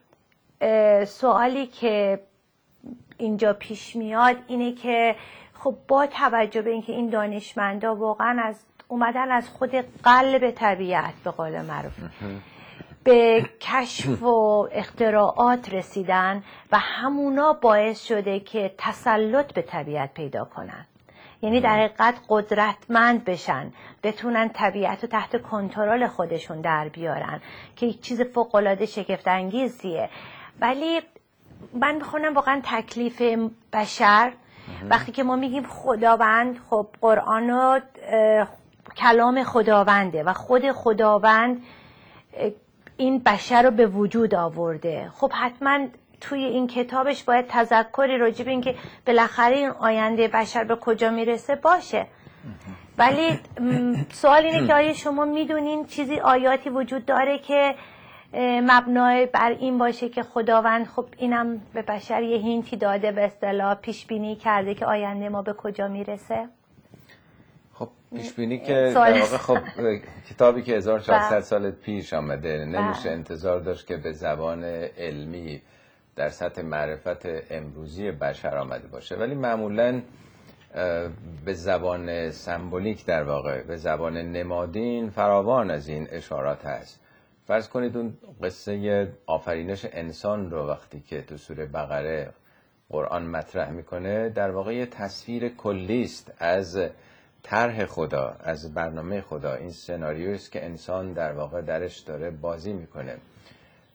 سوالی که اینجا پیش میاد اینه که خب با توجه به اینکه این دانشمندا واقعا از اومدن از خود قلب طبیعت به قول معروف به کشف و اختراعات رسیدن و همونا باعث شده که تسلط به طبیعت پیدا کنن، یعنی در حقیقت قدرتمند بشن، بتونن طبیعت رو تحت کنترل خودشون در بیارن که یک چیز فوق‌العاده شگفت انگیزیه. ولی من میخونم واقعا تکلیف بشر وقتی که ما میگیم خداوند، خب قرآن و کلام خداونده و خود خداوند این بشر رو به وجود آورده. خب حتما توی این کتابش باید تذکری راجع به این که بالاخره این آینده بشر به کجا میرسه باشه. ولی سوال اینه که آیا شما میدونین چیزی آیاتی وجود داره که مبنای بر این باشه که خداوند خب اینم به بشر یه هینتی داده، به اصطلاح پیش بینی کرده که آینده ما به کجا میرسه؟ خب پیش بینی که در واقع خب کتابی که هزار و چهارصد سال پیش آمده، نمیشه انتظار داشت که به زبان علمی در سطح معرفت امروزی بشر آمده باشه، ولی معمولاً به زبان سمبولیک در واقع به زبان نمادین فراوان از این اشارات هست. فرض کنید اون قصه آفرینش انسان رو وقتی که تو سوره بقره قرآن مطرح میکنه، در واقع یه تصویر کلی است از طرح خدا، از برنامه خدا. این سناریویی است که انسان در واقع درش داره بازی میکنه.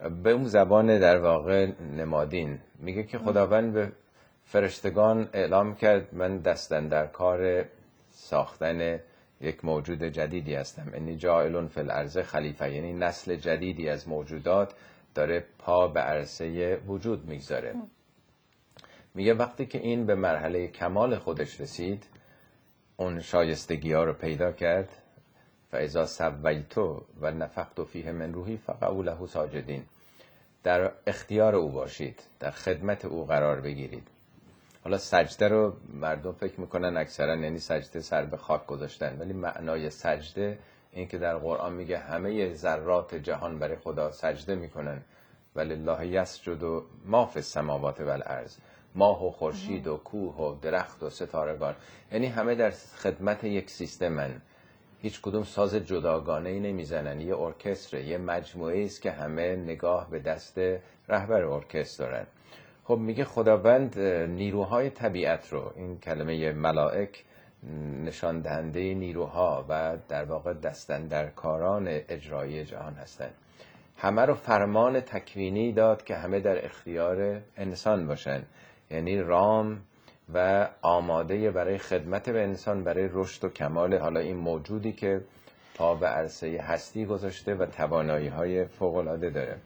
به اون زبان در واقع نمادین میگه که خداوند به فرشتگان اعلام کرد من دستن در کار ساختن یک موجود جدیدی هستم، انی جاعلون فی الارض خلیفه، یعنی نسل جدیدی از موجودات داره پا به عرصه وجود میگذاره. میگه وقتی که این به مرحله کمال خودش رسید، اون شایستگی ها رو پیدا کرد، فاذا سویتو و نفخت فیه من روحی فقعوا له ساجدین، در اختیار او باشید، در خدمت او قرار بگیرید. حالا سجده رو مردم فکر میکنن اکثرا یعنی سجده سر به خاک گذاشتن، ولی معنای سجده این که در قرآن میگه همه ذرات جهان برای خدا سجده میکنن، ولله یسجد و ما فی السماوات و الارض، ماه و خورشید و کوه و درخت و ستارگان، یعنی همه در خدمت یک سیستمن، هیچ کدوم ساز جداگانه ای نمیزنن، یه ارکستر، یه مجموعه است که همه نگاه به دست رهبر ارکستر دارن. خب میگه خداوند نیروهای طبیعت رو، این کلمه ملائک نشان دهنده نیروها و در واقع دستاندرکاران اجرایی جهان هستن، همه رو فرمان تکوینی داد که همه در اختیار انسان باشن، یعنی رام و آماده برای خدمت به انسان، برای رشد و کمال حالا این موجودی که پا به عرصه هستی گذاشته و توانایی های فوق العاده داره.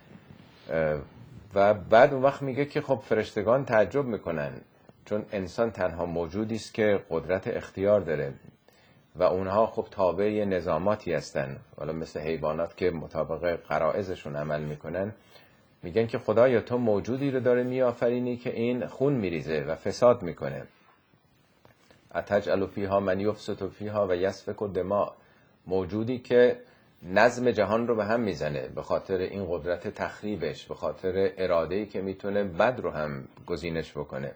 و بعد اون وقت میگه که خب فرشتگان تعجب میکنن، چون انسان تنها موجودی است که قدرت اختیار داره و اونها خب تابع نظاماتی هستن، حالا مثل حیوانات که مطابق غرایزشون عمل میکنن. میگن که خدایا تو موجودی رو داره میآفرینی که این خون میریزه و فساد میکنه، اتجعل فیها من یفسد فیها و یسفک الدماء، موجودی که نظم جهان رو به هم میزنه به خاطر این قدرت تخریبش، به خاطر اراده‌ای که میتونه بد رو هم گزینش بکنه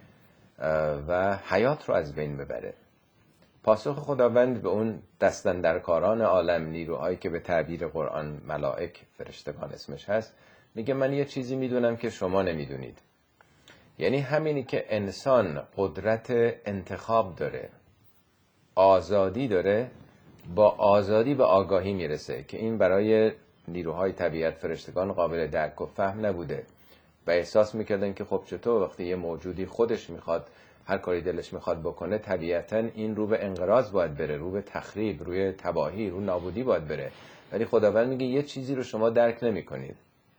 و حیات رو از بین ببره. پاسخ خداوند به اون دستاندرکاران عالم، نیروهایی که به تعبیر قرآن ملائک، فرشتگان اسمش هست، میگه من یه چیزی میدونم که شما نمیدونید، یعنی همینی که انسان قدرت انتخاب داره، آزادی داره، با آزادی به آگاهی میرسه که این برای نیروهای طبیعت فرشتگان قابل درک و فهم نبوده و احساس میکردن که خب چطور وقتی یه موجودی خودش میخواد هر کاری دلش میخواد بکنه، طبیعتا این رو به انقراض باید بره، رو به تخریب، روی تباهی، رو نابودی باید بره، ولی خداوند میگه یه چیزی رو شما درک نمیکنید.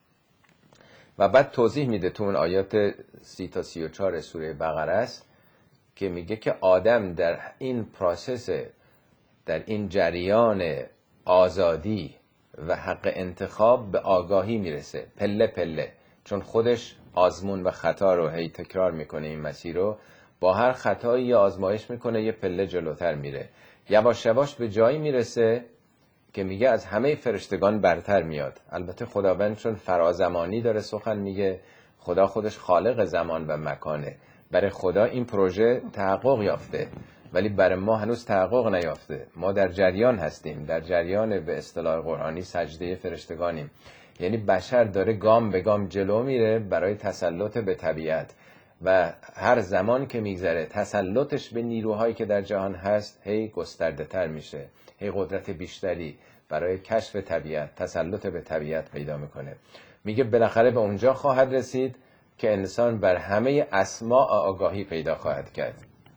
و بعد توضیح میده تو اون آیات سی تا سی و چهار سوره بقره است که میگه که آدم در این پروسس، در این جریان آزادی و حق انتخاب به آگاهی میرسه پله پله، چون خودش آزمون و خطا رو هی تکرار میکنه، این مسیر رو با هر خطایی یا آزمایش میکنه، یه پله جلوتر میره، یواش یواش به جایی میرسه که میگه از همه فرشتگان برتر میاد. البته خداوند چون فرازمانی داره سخن میگه، خدا خودش خالق زمان و مکانه، برای خدا این پروژه تحقق یافته ولی برای ما هنوز تحقق نیافته. ما در جریان هستیم، در جریان به اصطلاح قرآنی سجده فرشتگانیم، یعنی بشر داره گام به گام جلو میره برای تسلط به طبیعت و هر زمان که میگذره تسلطش به نیروهایی که در جهان هست هی گسترده تر میشه، هی قدرت بیشتری برای کشف طبیعت، تسلط به طبیعت پیدا میکنه. میگه بالاخره به اونجا خواهد رسید که انسان بر همه اسماء آگاهی پیدا خواهد کرد.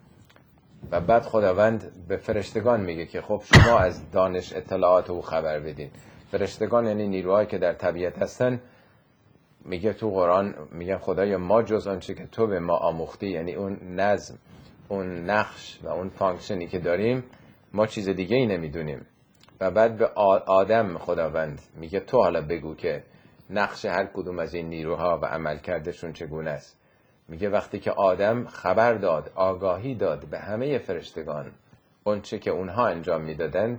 و بعد خداوند به فرشتگان میگه که خب شما از دانش اطلاعات او خبر بدین. فرشتگان یعنی نیروهایی که در طبیعت هستن. میگه تو قرآن میگه خدایا ما جز آنچه که تو به ما آموختی، یعنی اون نظم، اون نقش و اون فانکشنی که داریم، ما چیز دیگه ای نمیدونیم. و بعد به آدم خداوند میگه تو حالا بگو که نقش هر کدوم از این نیروها و عملکردشون چگونه است. میگه وقتی که آدم خبر داد، آگاهی داد به همه فرشتگان اون چه که اونها انجام میدادند،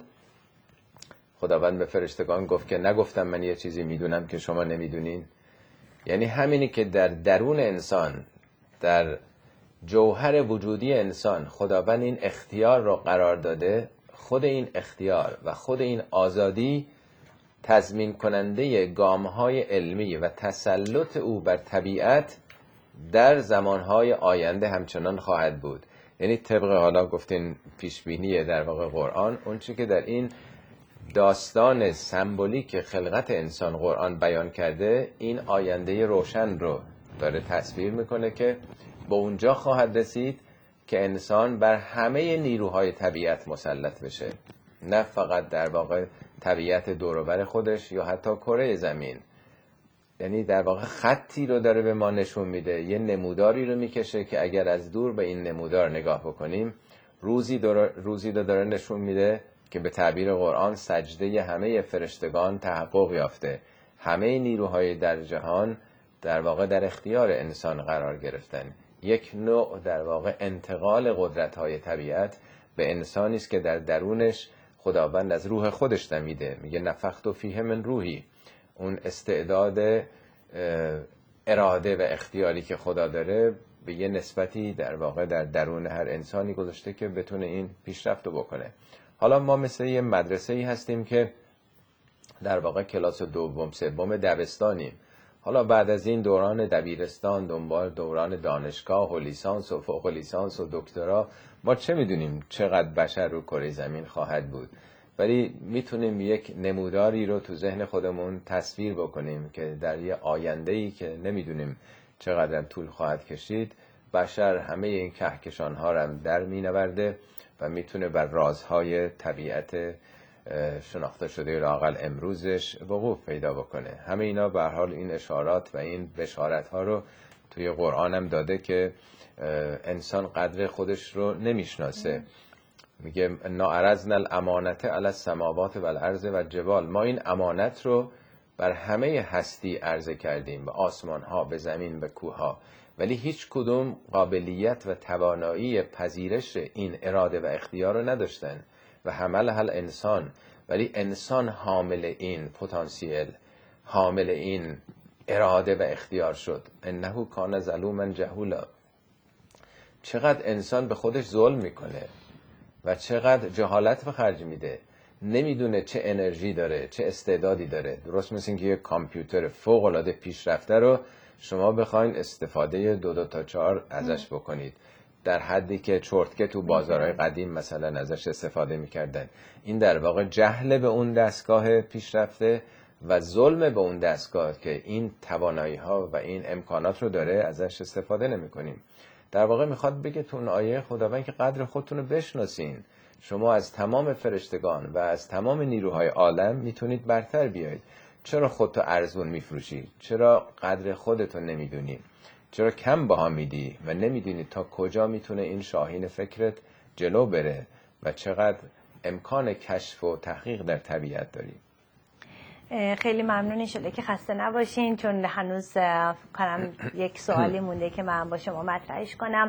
خداوند به فرشتگان گفت که نگفتم من یه چیزی میدونم که شما نمیدونین. یعنی همینی که در درون انسان، در جوهر وجودی انسان خداوند این اختیار رو قرار داده، خود این اختیار و خود این آزادی تضمین کننده گام‌های علمی و تسلط او بر طبیعت در زمانهای آینده همچنان خواهد بود. یعنی طبق حالا گفتین پیشبینی در واقع قرآن، اون چی که در این داستان سمبولیک خلقت انسان قرآن بیان کرده، این آینده روشن رو داره تصویر میکنه که به اونجا خواهد رسید که انسان بر همه نیروهای طبیعت مسلط بشه، نه فقط در واقع طبیعت دور و بر خودش یا حتی کره زمین. یعنی در واقع خطی رو داره به ما نشون میده، یه نموداری رو میکشه که اگر از دور به این نمودار نگاه بکنیم، روزی داره روزی رو داره نشون میده که به تعبیر قرآن سجده همه فرشتگان تحقق یافته، همه نیروهای در جهان در واقع در اختیار انسان قرار گرفتن. یک نوع در واقع انتقال قدرت‌های طبیعت به انسانی است که در درونش خداوند از روح خودش دمیده. میگه نفخت فیه من روحی، اون استعداد اراده و اختیاری که خدا داره به یه نسبتی در واقع در درون هر انسانی گذاشته که بتونه این پیشرفت رو بکنه. حالا ما مثل یه مدرسه‌ای هستیم که در واقع کلاس دوم سوم دبستانیم. حالا بعد از این دوران دبیرستان، دنبال دوران دانشگاه و لیسانس و فوق لیسانس و دکترا، ما چه میدونیم چقدر بشر رو کره زمین خواهد بود، ولی میتونیم یک نموداری رو تو ذهن خودمون تصویر بکنیم که در یه آینده‌ای که نمیدونیم چقدر طول خواهد کشید، بشر همه این کهکشان‌ها رو هم در مینورده و میتونه بر رازهای طبیعت شناخته شده لااقل امروزش وقوع پیدا بکنه. همه اینا به هر حال این اشارات و این بشارت ها رو توی قرآن هم داده که انسان قدر خودش رو نمیشناسه. میگه انا عرضنا الامانت علی السماوات و الارض و الجبال، ما این امانت رو بر همه هستی عرضه کردیم، به آسمان ها، به زمین، به کوه ها، ولی هیچ کدوم قابلیت و توانایی پذیرش این اراده و اختیار رو نداشتن و حملها الانسان، ولی انسان حامل این پتانسیل، حامل این اراده و اختیار شد. انه کان ظلوما جهولا. چقدر انسان به خودش ظلم میکنه و چقدر جهالت به خرج میده، نمیدونه چه انرژی داره، چه استعدادی داره. درست مثل اینکه یه کامپیوتر فوق العاده پیشرفته رو شما بخواید استفاده دو دو تا چهار ازش بکنید، در حدی که چرتکه تو بازارهای قدیم مثلا ازش استفاده میکردن. این در واقع جهل به اون دستگاه پیشرفته و ظلم به اون دستگاه که این توانایی ها و این امکانات رو داره ازش استفاده نمی کنیم. در واقع میخواد بگه تو اون آیه خداوند که قدر خودتون رو بشناسین، شما از تمام فرشتگان و از تمام نیروهای عالم میتونید برتر بیاید. چرا خودتو ارزون میفروشی؟ چرا قدر خودتو نمیدونی؟ چرا کم بها میدی و نمیدونی تا کجا میتونه این شاهین فکرت جلو بره و چقدر امکان کشف و تحقیق در طبیعت داری؟ خیلی ممنون. انشالله که خسته نباشین، چون هنوز کنم یک سوالی مونده که من با شما مطرحش کنم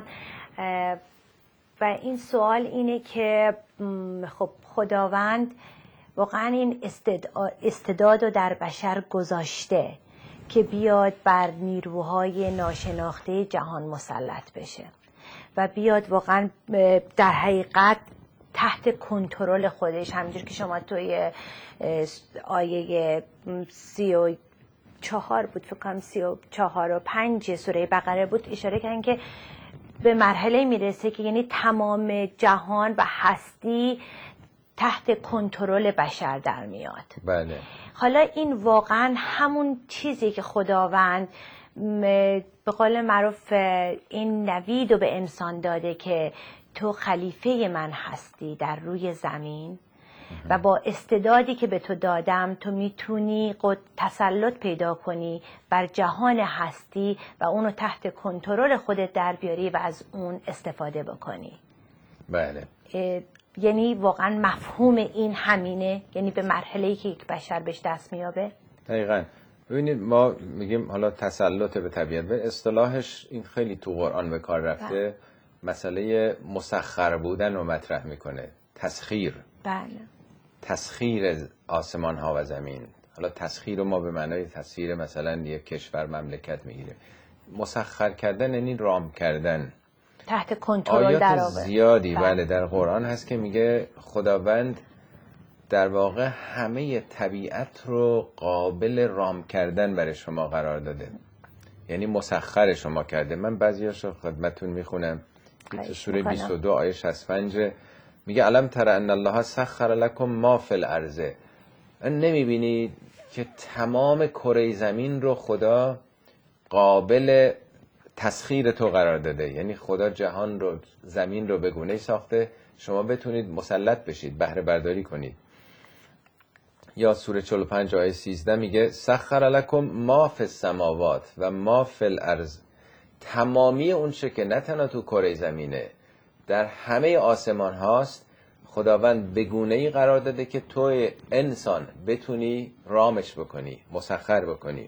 و این سوال اینه که خب خداوند واقعا این استعداد رو در بشر گذاشته که بیاد بر نیروهای ناشناخته جهان مسلط بشه و بیاد واقعا در حقیقت تحت کنترل خودش، همونجور که شما توی آیه سی و چهار بود فکر کنم سی و چهار و پنج سوره بقره بود اشاره کردن که به مرحله میرسه که یعنی تمام جهان و هستی تحت کنترل بشر در میاد. بله. حالا این واقعا همون چیزی که خداوند به قول معروف این نوید رو به انسان داده که تو خلیفه من هستی در روی زمین و با استعدادی که به تو دادم تو میتونی قد تسلط پیدا کنی بر جهان هستی و اونو تحت کنترل خودت در بیاری و از اون استفاده بکنی. بله. یعنی واقعا مفهوم این همینه، یعنی به مرحله‌ای که یک بشر بهش دست میابه. دقیقاً. ببینید ما میگیم حالا تسلط به طبیعت، به اصطلاحش این خیلی تو قرآن به کار رفته. بله. مسئله مسخر بودن رو مطرح میکنه. تسخیر. بله. تسخیر آسمان ها و زمین. حالا تسخیر رو ما به معنای تسخیر مثلا یک کشور مملکت میگیره. مسخر کردن یعنی رام کردن، تحت کنترل در آیات زیادی بله در قرآن هست که میگه خداوند در واقع همه طبیعت رو قابل رام کردن برای شما قرار داده، یعنی مسخر شما کرده. من بعضیاشو خدمتتون میخونم. سوره بیست و دو آیه شصت و پنج میگه الم تر ان الله سخر لكم ما فی الارض نمیبینید که تمام کره زمین رو خدا قابل تسخیر تو قرار داده؟ یعنی خدا جهان رو، زمین رو به گونه‌ای ساخته شما بتونید مسلط بشید، بهره برداری کنید. یا سوره چهل و پنج آیه سیزده میگه سخر لکم ما فی السماوات و ما فی الارض. تمامی اون چه که نه تنها تو کره زمینه، در همه آسمان هاست، خداوند به گونه‌ای قرار داده که تو انسان بتونی رامش بکنی، مسخر بکنی.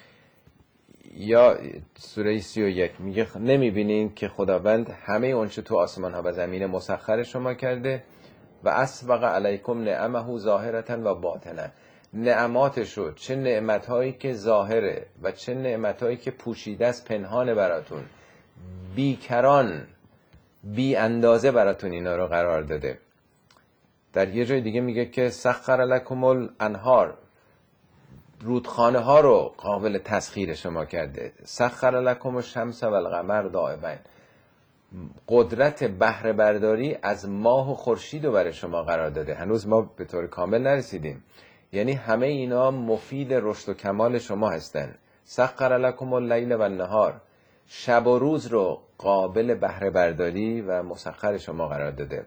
یا سوره سی و یک میگه نمیبینین که خداوند همه اون چه تو آسمان ها و زمین مسخر شما کرده و اسبغ علیکم نعمه ظاهرة و باطنه. نعماتشو، چه نعمتهایی که ظاهره و چه نعمتهایی که پوشیده است پنهان براتون، بیکران بی اندازه براتون اینا رو قرار داده. در یه جای دیگه میگه که سخر لکم الانهار، رودخانه ها رو قابل تسخیر شما کرده. سخر لکم الشمس و القمر دائبین، قدرت بهره برداری از ماه و خورشید رو برای شما قرار داده. هنوز ما به طور کامل نرسیدیم، یعنی همه اینا مفید رشد و کمال شما هستن. سخر لکم اللیل و النهار، شب و روز رو قابل بهره برداری و مسخر شما قرار داده.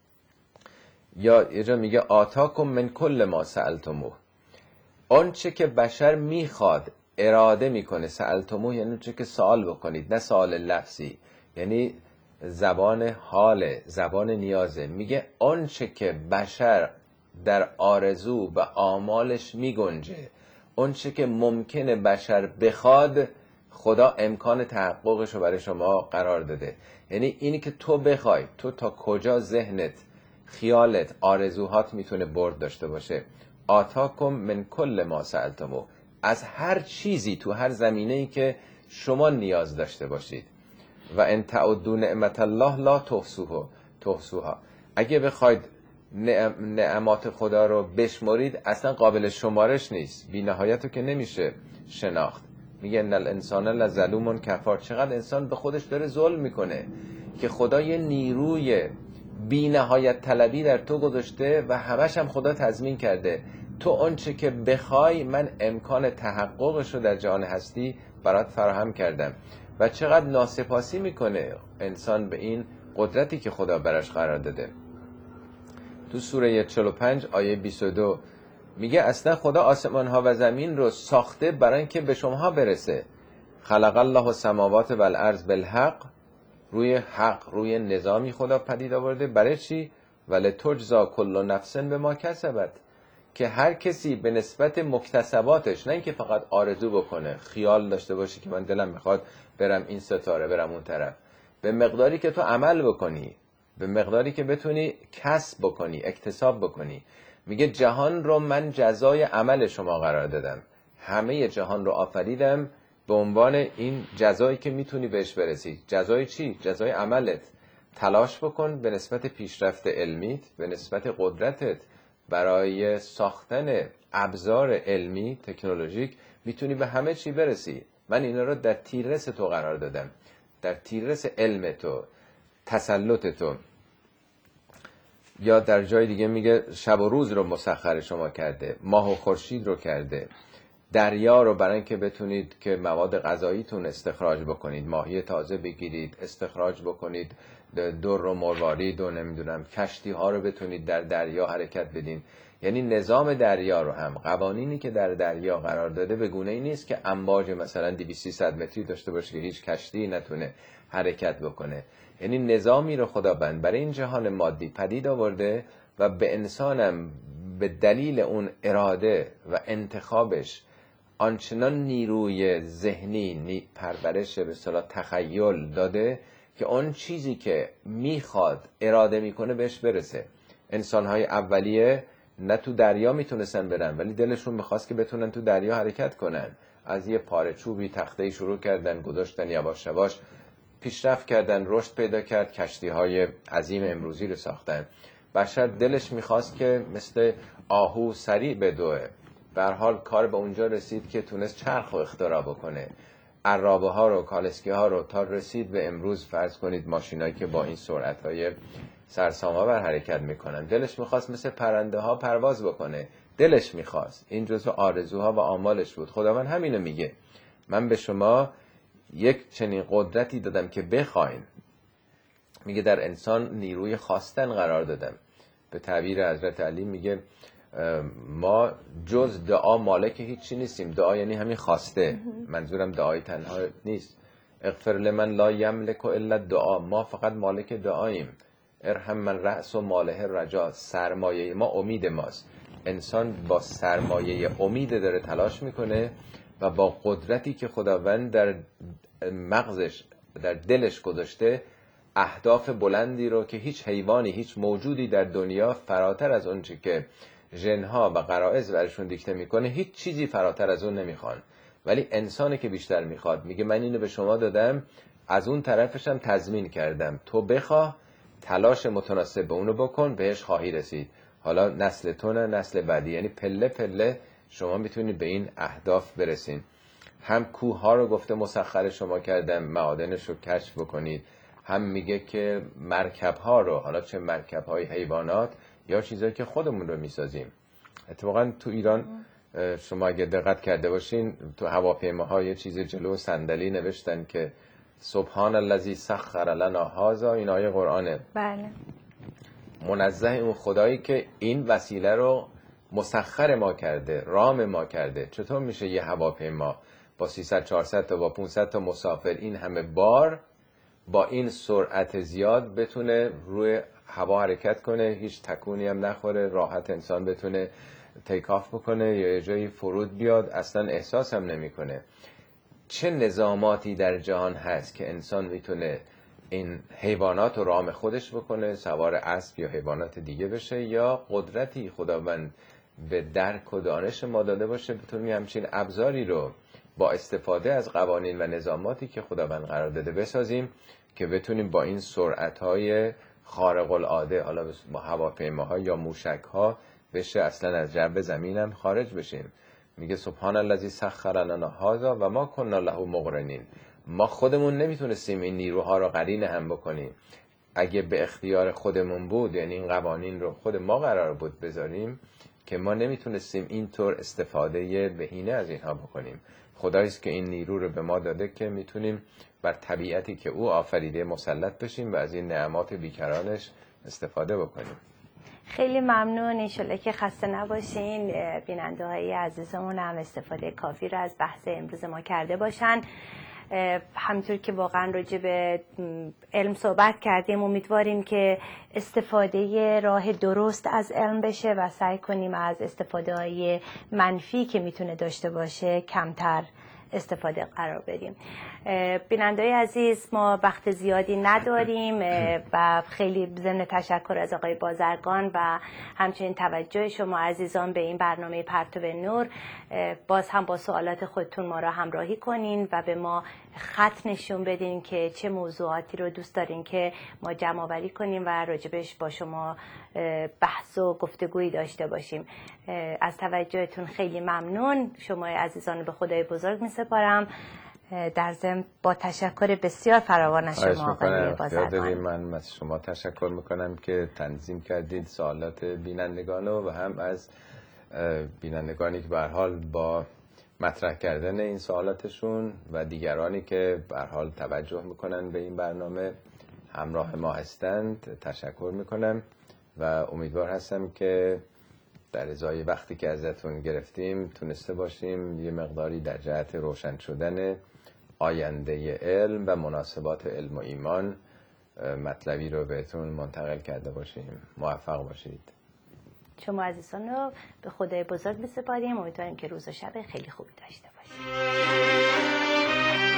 یا یه جا میگه آتاکم من کل ما سألتموه، اون چه که بشر میخواد اراده میکنه. سألتموه یعنی چه که سوال بکنید، نه سوال لفظی، یعنی زبان حال، زبان نیازه. میگه اون چه که بشر در آرزو و آمالش میگنجه، اون چه که ممکنه بشر بخواد، خدا امکان تحققش رو برای شما قرار داده. یعنی اینی که تو بخوای، تو تا کجا ذهنت، خیالت، آرزوهات میتونه برد داشته باشه. آتاکم من کل ما سألتمو، از هر چیزی تو هر زمینه‌ای که شما نیاز داشته باشید. و ان تعدوا نعمت الله لا تحصوها تحصوها، اگه بخواید نعمات خدا رو بشمارید اصلا قابل شمارش نیست، بی نهایتو که نمیشه شناخت. میگه ان الانسان لظلوم کفار، چقدر انسان به خودش داره ظلم میکنه که خدا یه نیروی بی نهایت طلبی در تو گذاشته و همش هم خدا تضمین کرده تو آنچه که بخوای من امکان تحققش رو در جهان هستی برات فراهم کردم. و چقدر ناسپاسی میکنه انسان به این قدرتی که خدا براش قرار داده. تو سوره چهل و پنج آیه بیست و دو میگه اصلا خدا آسمان ها و زمین رو ساخته برای اینکه به شما برسه. خلق الله السماوات و الارض بالحق، روی حق، روی نظامی خدا پدید آورده. برای چی؟ ولتجزا کل نفس بما کسبت، که هر کسی به نسبت مکتسباتش، نه اینکه فقط آرزو بکنه، خیال داشته باشه که من دلم میخواد برم این ستاره، برم اون طرف، به مقداری که تو عمل بکنی، به مقداری که بتونی کسب بکنی، اکتساب بکنی. میگه جهان رو من جزای عمل شما قرار دادم، همه جهان رو آفریدم به عنوان این جزایی که میتونی بهش برسی. جزای چی؟ جزای عملت. تلاش بکن به نسبت پیشرفت علمیت، به نسبت قدرتت برای ساختن ابزار علمی تکنولوژیک، میتونی به همه چی برسی. من اینا رو در تیررس تو قرار دادم، در تیررس علم تو، تسلط تو. یا در جای دیگه میگه شب و روز رو مسخر شما کرده، ماه و خورشید رو کرده، دریا رو برای اینکه بتونید که مواد غذاییتون استخراج بکنید، ماهی تازه بگیرید، استخراج بکنید، در و مروارید و نمیدونم کشتی ها رو بتونید در دریا حرکت بدین. یعنی نظام دریا رو هم، قوانینی که در دریا قرار داده به گونه‌ای نیست که امواج مثلا دویست سیصد متری داشته باشه که هیچ کشتی نتونه حرکت بکنه. یعنی نظامی رو خداوند برای این جهان مادی پدید آورده و به انسانم به دلیل اون اراده و انتخابش آنچنان نیروی ذهنی، نی پرورش به اصطلاح تخیل داده که اون چیزی که میخواد اراده میکنه بهش برسه. انسانهای اولیه نه تو دریا میتونستن برن، ولی دلشون میخواست که بتونن تو دریا حرکت کنن. از یه پاره چوبی تخته‌ای شروع کردن، گذاشتن، یواش یواش پیشرفت کردن، رشد پیدا کرد، کشتی‌های عظیم امروزی رو ساختن. بشر دلش میخواست که مثل آهو سریع بدوه. به هر حال کار به اونجا رسید که تونست چرخ رو اختراع بکنه. عرابه ها رو، کالسکه ها رو، تا رسید به امروز فرض کنید ماشینایی که با این سرعت های سرسام‌آور حرکت میکنن. دلش میخواست مثل پرنده ها پرواز بکنه، دلش میخواست، این جزو آرزوها و آمالش بود. خداوند همینو میگه، من به شما یک چنین قدرتی دادم که بخواین. میگه در انسان نیروی خواستن قرار دادم. به تعبیر حضرت علی میگه ما جز دعا مالک هیچی نیستیم. دعا یعنی همین خواسته. منظورم دعای تنها نیست. اغفر لمن لا یملک الا دعا، ما فقط مالک دعاییم. ارحم من رأس و ماله رجا، سرمایه ما امید ماست. انسان با سرمایه امید داره تلاش میکنه و با قدرتی که خداوند در مغزش، در دلش گذاشته، اهداف بلندی رو که هیچ حیوانی، هیچ موجودی در دنیا فراتر از اون چی که ژن‌ها و غرایز برشون دیکته میکنه، هیچ چیزی فراتر از اون نمیخوان. ولی انسانی که بیشتر میخواد، میگه من اینو به شما دادم، از اون طرفش هم تضمین کردم، تو بخواه، تلاش متناسب به اونو بکن، بهش خواهی رسید. حالا نسل تو نه، نسل بعدی. یعنی پله پله شما میتونید به این اهداف برسین. هم کوه ها رو گفته مسخر شما کردم، معادنش رو کشف بکنید. هم میگه که مرکب ها رو، حالا چه مرکب های حیوانات یا چیزایی که خودمون رو میسازیم. اتفاقا تو ایران شما اگه دقت کرده باشین، تو هواپیماها یه چیز جلو صندلی نوشتن که سبحان الذی سخر لنا هذا، این آیه قرآنه. بله. منزه اون خدایی که این وسیله رو مسخر ما کرده، رام ما کرده. چطور میشه یه هواپیما با سیصد چهارصد تا با پانصد تا مسافر، این همه بار، با این سرعت زیاد بتونه روی هوا حرکت کنه، هیچ تکونی هم نخوره، راحت انسان بتونه تیک آف بکنه یا یه جایی فرود بیاد، اصلا احساس هم نمیکنه. چه نظاماتی در جهان هست که انسان میتونه این حیوانات رو رام خودش بکنه، سوار اسب یا حیوانات دیگه بشه، یا قدرتی خداوند به درک و دانش ما داده باشه بتونیم همچین ابزاری رو با استفاده از قوانین و نظاماتی که خداوند قرار داده بسازیم که بتونیم با این سرعت‌های خارق العاده، حالا با هواپیماها یا موشک‌ها، بشه اصلا از جو زمین هم خارج بشیم. میگه سبحان الذی سخر لنا هذا و ما كنا له مقرنین. ما خودمون نمیتونستیم این نیروها رو قرین هم بکنیم. اگه به اختیار خودمون بود، یعنی این قوانین رو خود ما قرار بود بذاریم، که ما نمیتونستیم اینطور استفاده بهینه از اینها بکنیم. خداییست که این نیرو رو به ما داده که میتونیم بر طبیعتی که او آفریده مسلط بشیم و از این نعمات بیکرانش استفاده بکنیم. خیلی ممنون. انشالله که خسته نباشین. بیننده های عزیزمون هم استفاده کافی رو از بحث امروز ما کرده باشن. همونطور که واقعا راجع به علم صحبت کردیم، امیدواریم که استفاده راه درست از علم بشه و سعی کنیم از استفاده های منفی که میتونه داشته باشه کمتر استفاده قرار بدیم. بیننده‌های عزیز، ما وقت زیادی نداریم و خیلی ضمن تشکر از آقای بازرگان و همچنین توجه شما عزیزان به این برنامه پرتو نور، باز هم با سوالات خودتون ما را همراهی کنین و به ما خط نشون بدین که چه موضوعاتی رو دوست دارین که ما جمع آوری کنیم و راجبش با شما بحث و گفتگویی داشته باشیم. از توجهتون خیلی ممنون. شما عزیزان به خدای بزرگ می سپارم. در ضمن با تشکر بسیار فراوان از شما آقای بازرگان. من از شما تشکر میکنم که تنظیم کردید سوالات بینندگان و هم از بینندگانی که به هر حال با مطرح کردن این سوالاتشون و دیگرانی که به هر حال توجه میکنن به این برنامه همراه ما هستند تشکر میکنم و امیدوار هستم که در ازای وقتی که ازتون گرفتیم تونسته باشیم یه مقداری در جهت روشن شدن آینده علم و مناسبات علم و ایمان مطلبی رو بهتون منتقل کرده باشیم. موفق باشید. شما عزیزان رو به خدای بزرگ بسپاریم. امیدواریم که روز و شب خیلی خوبی داشته باشید.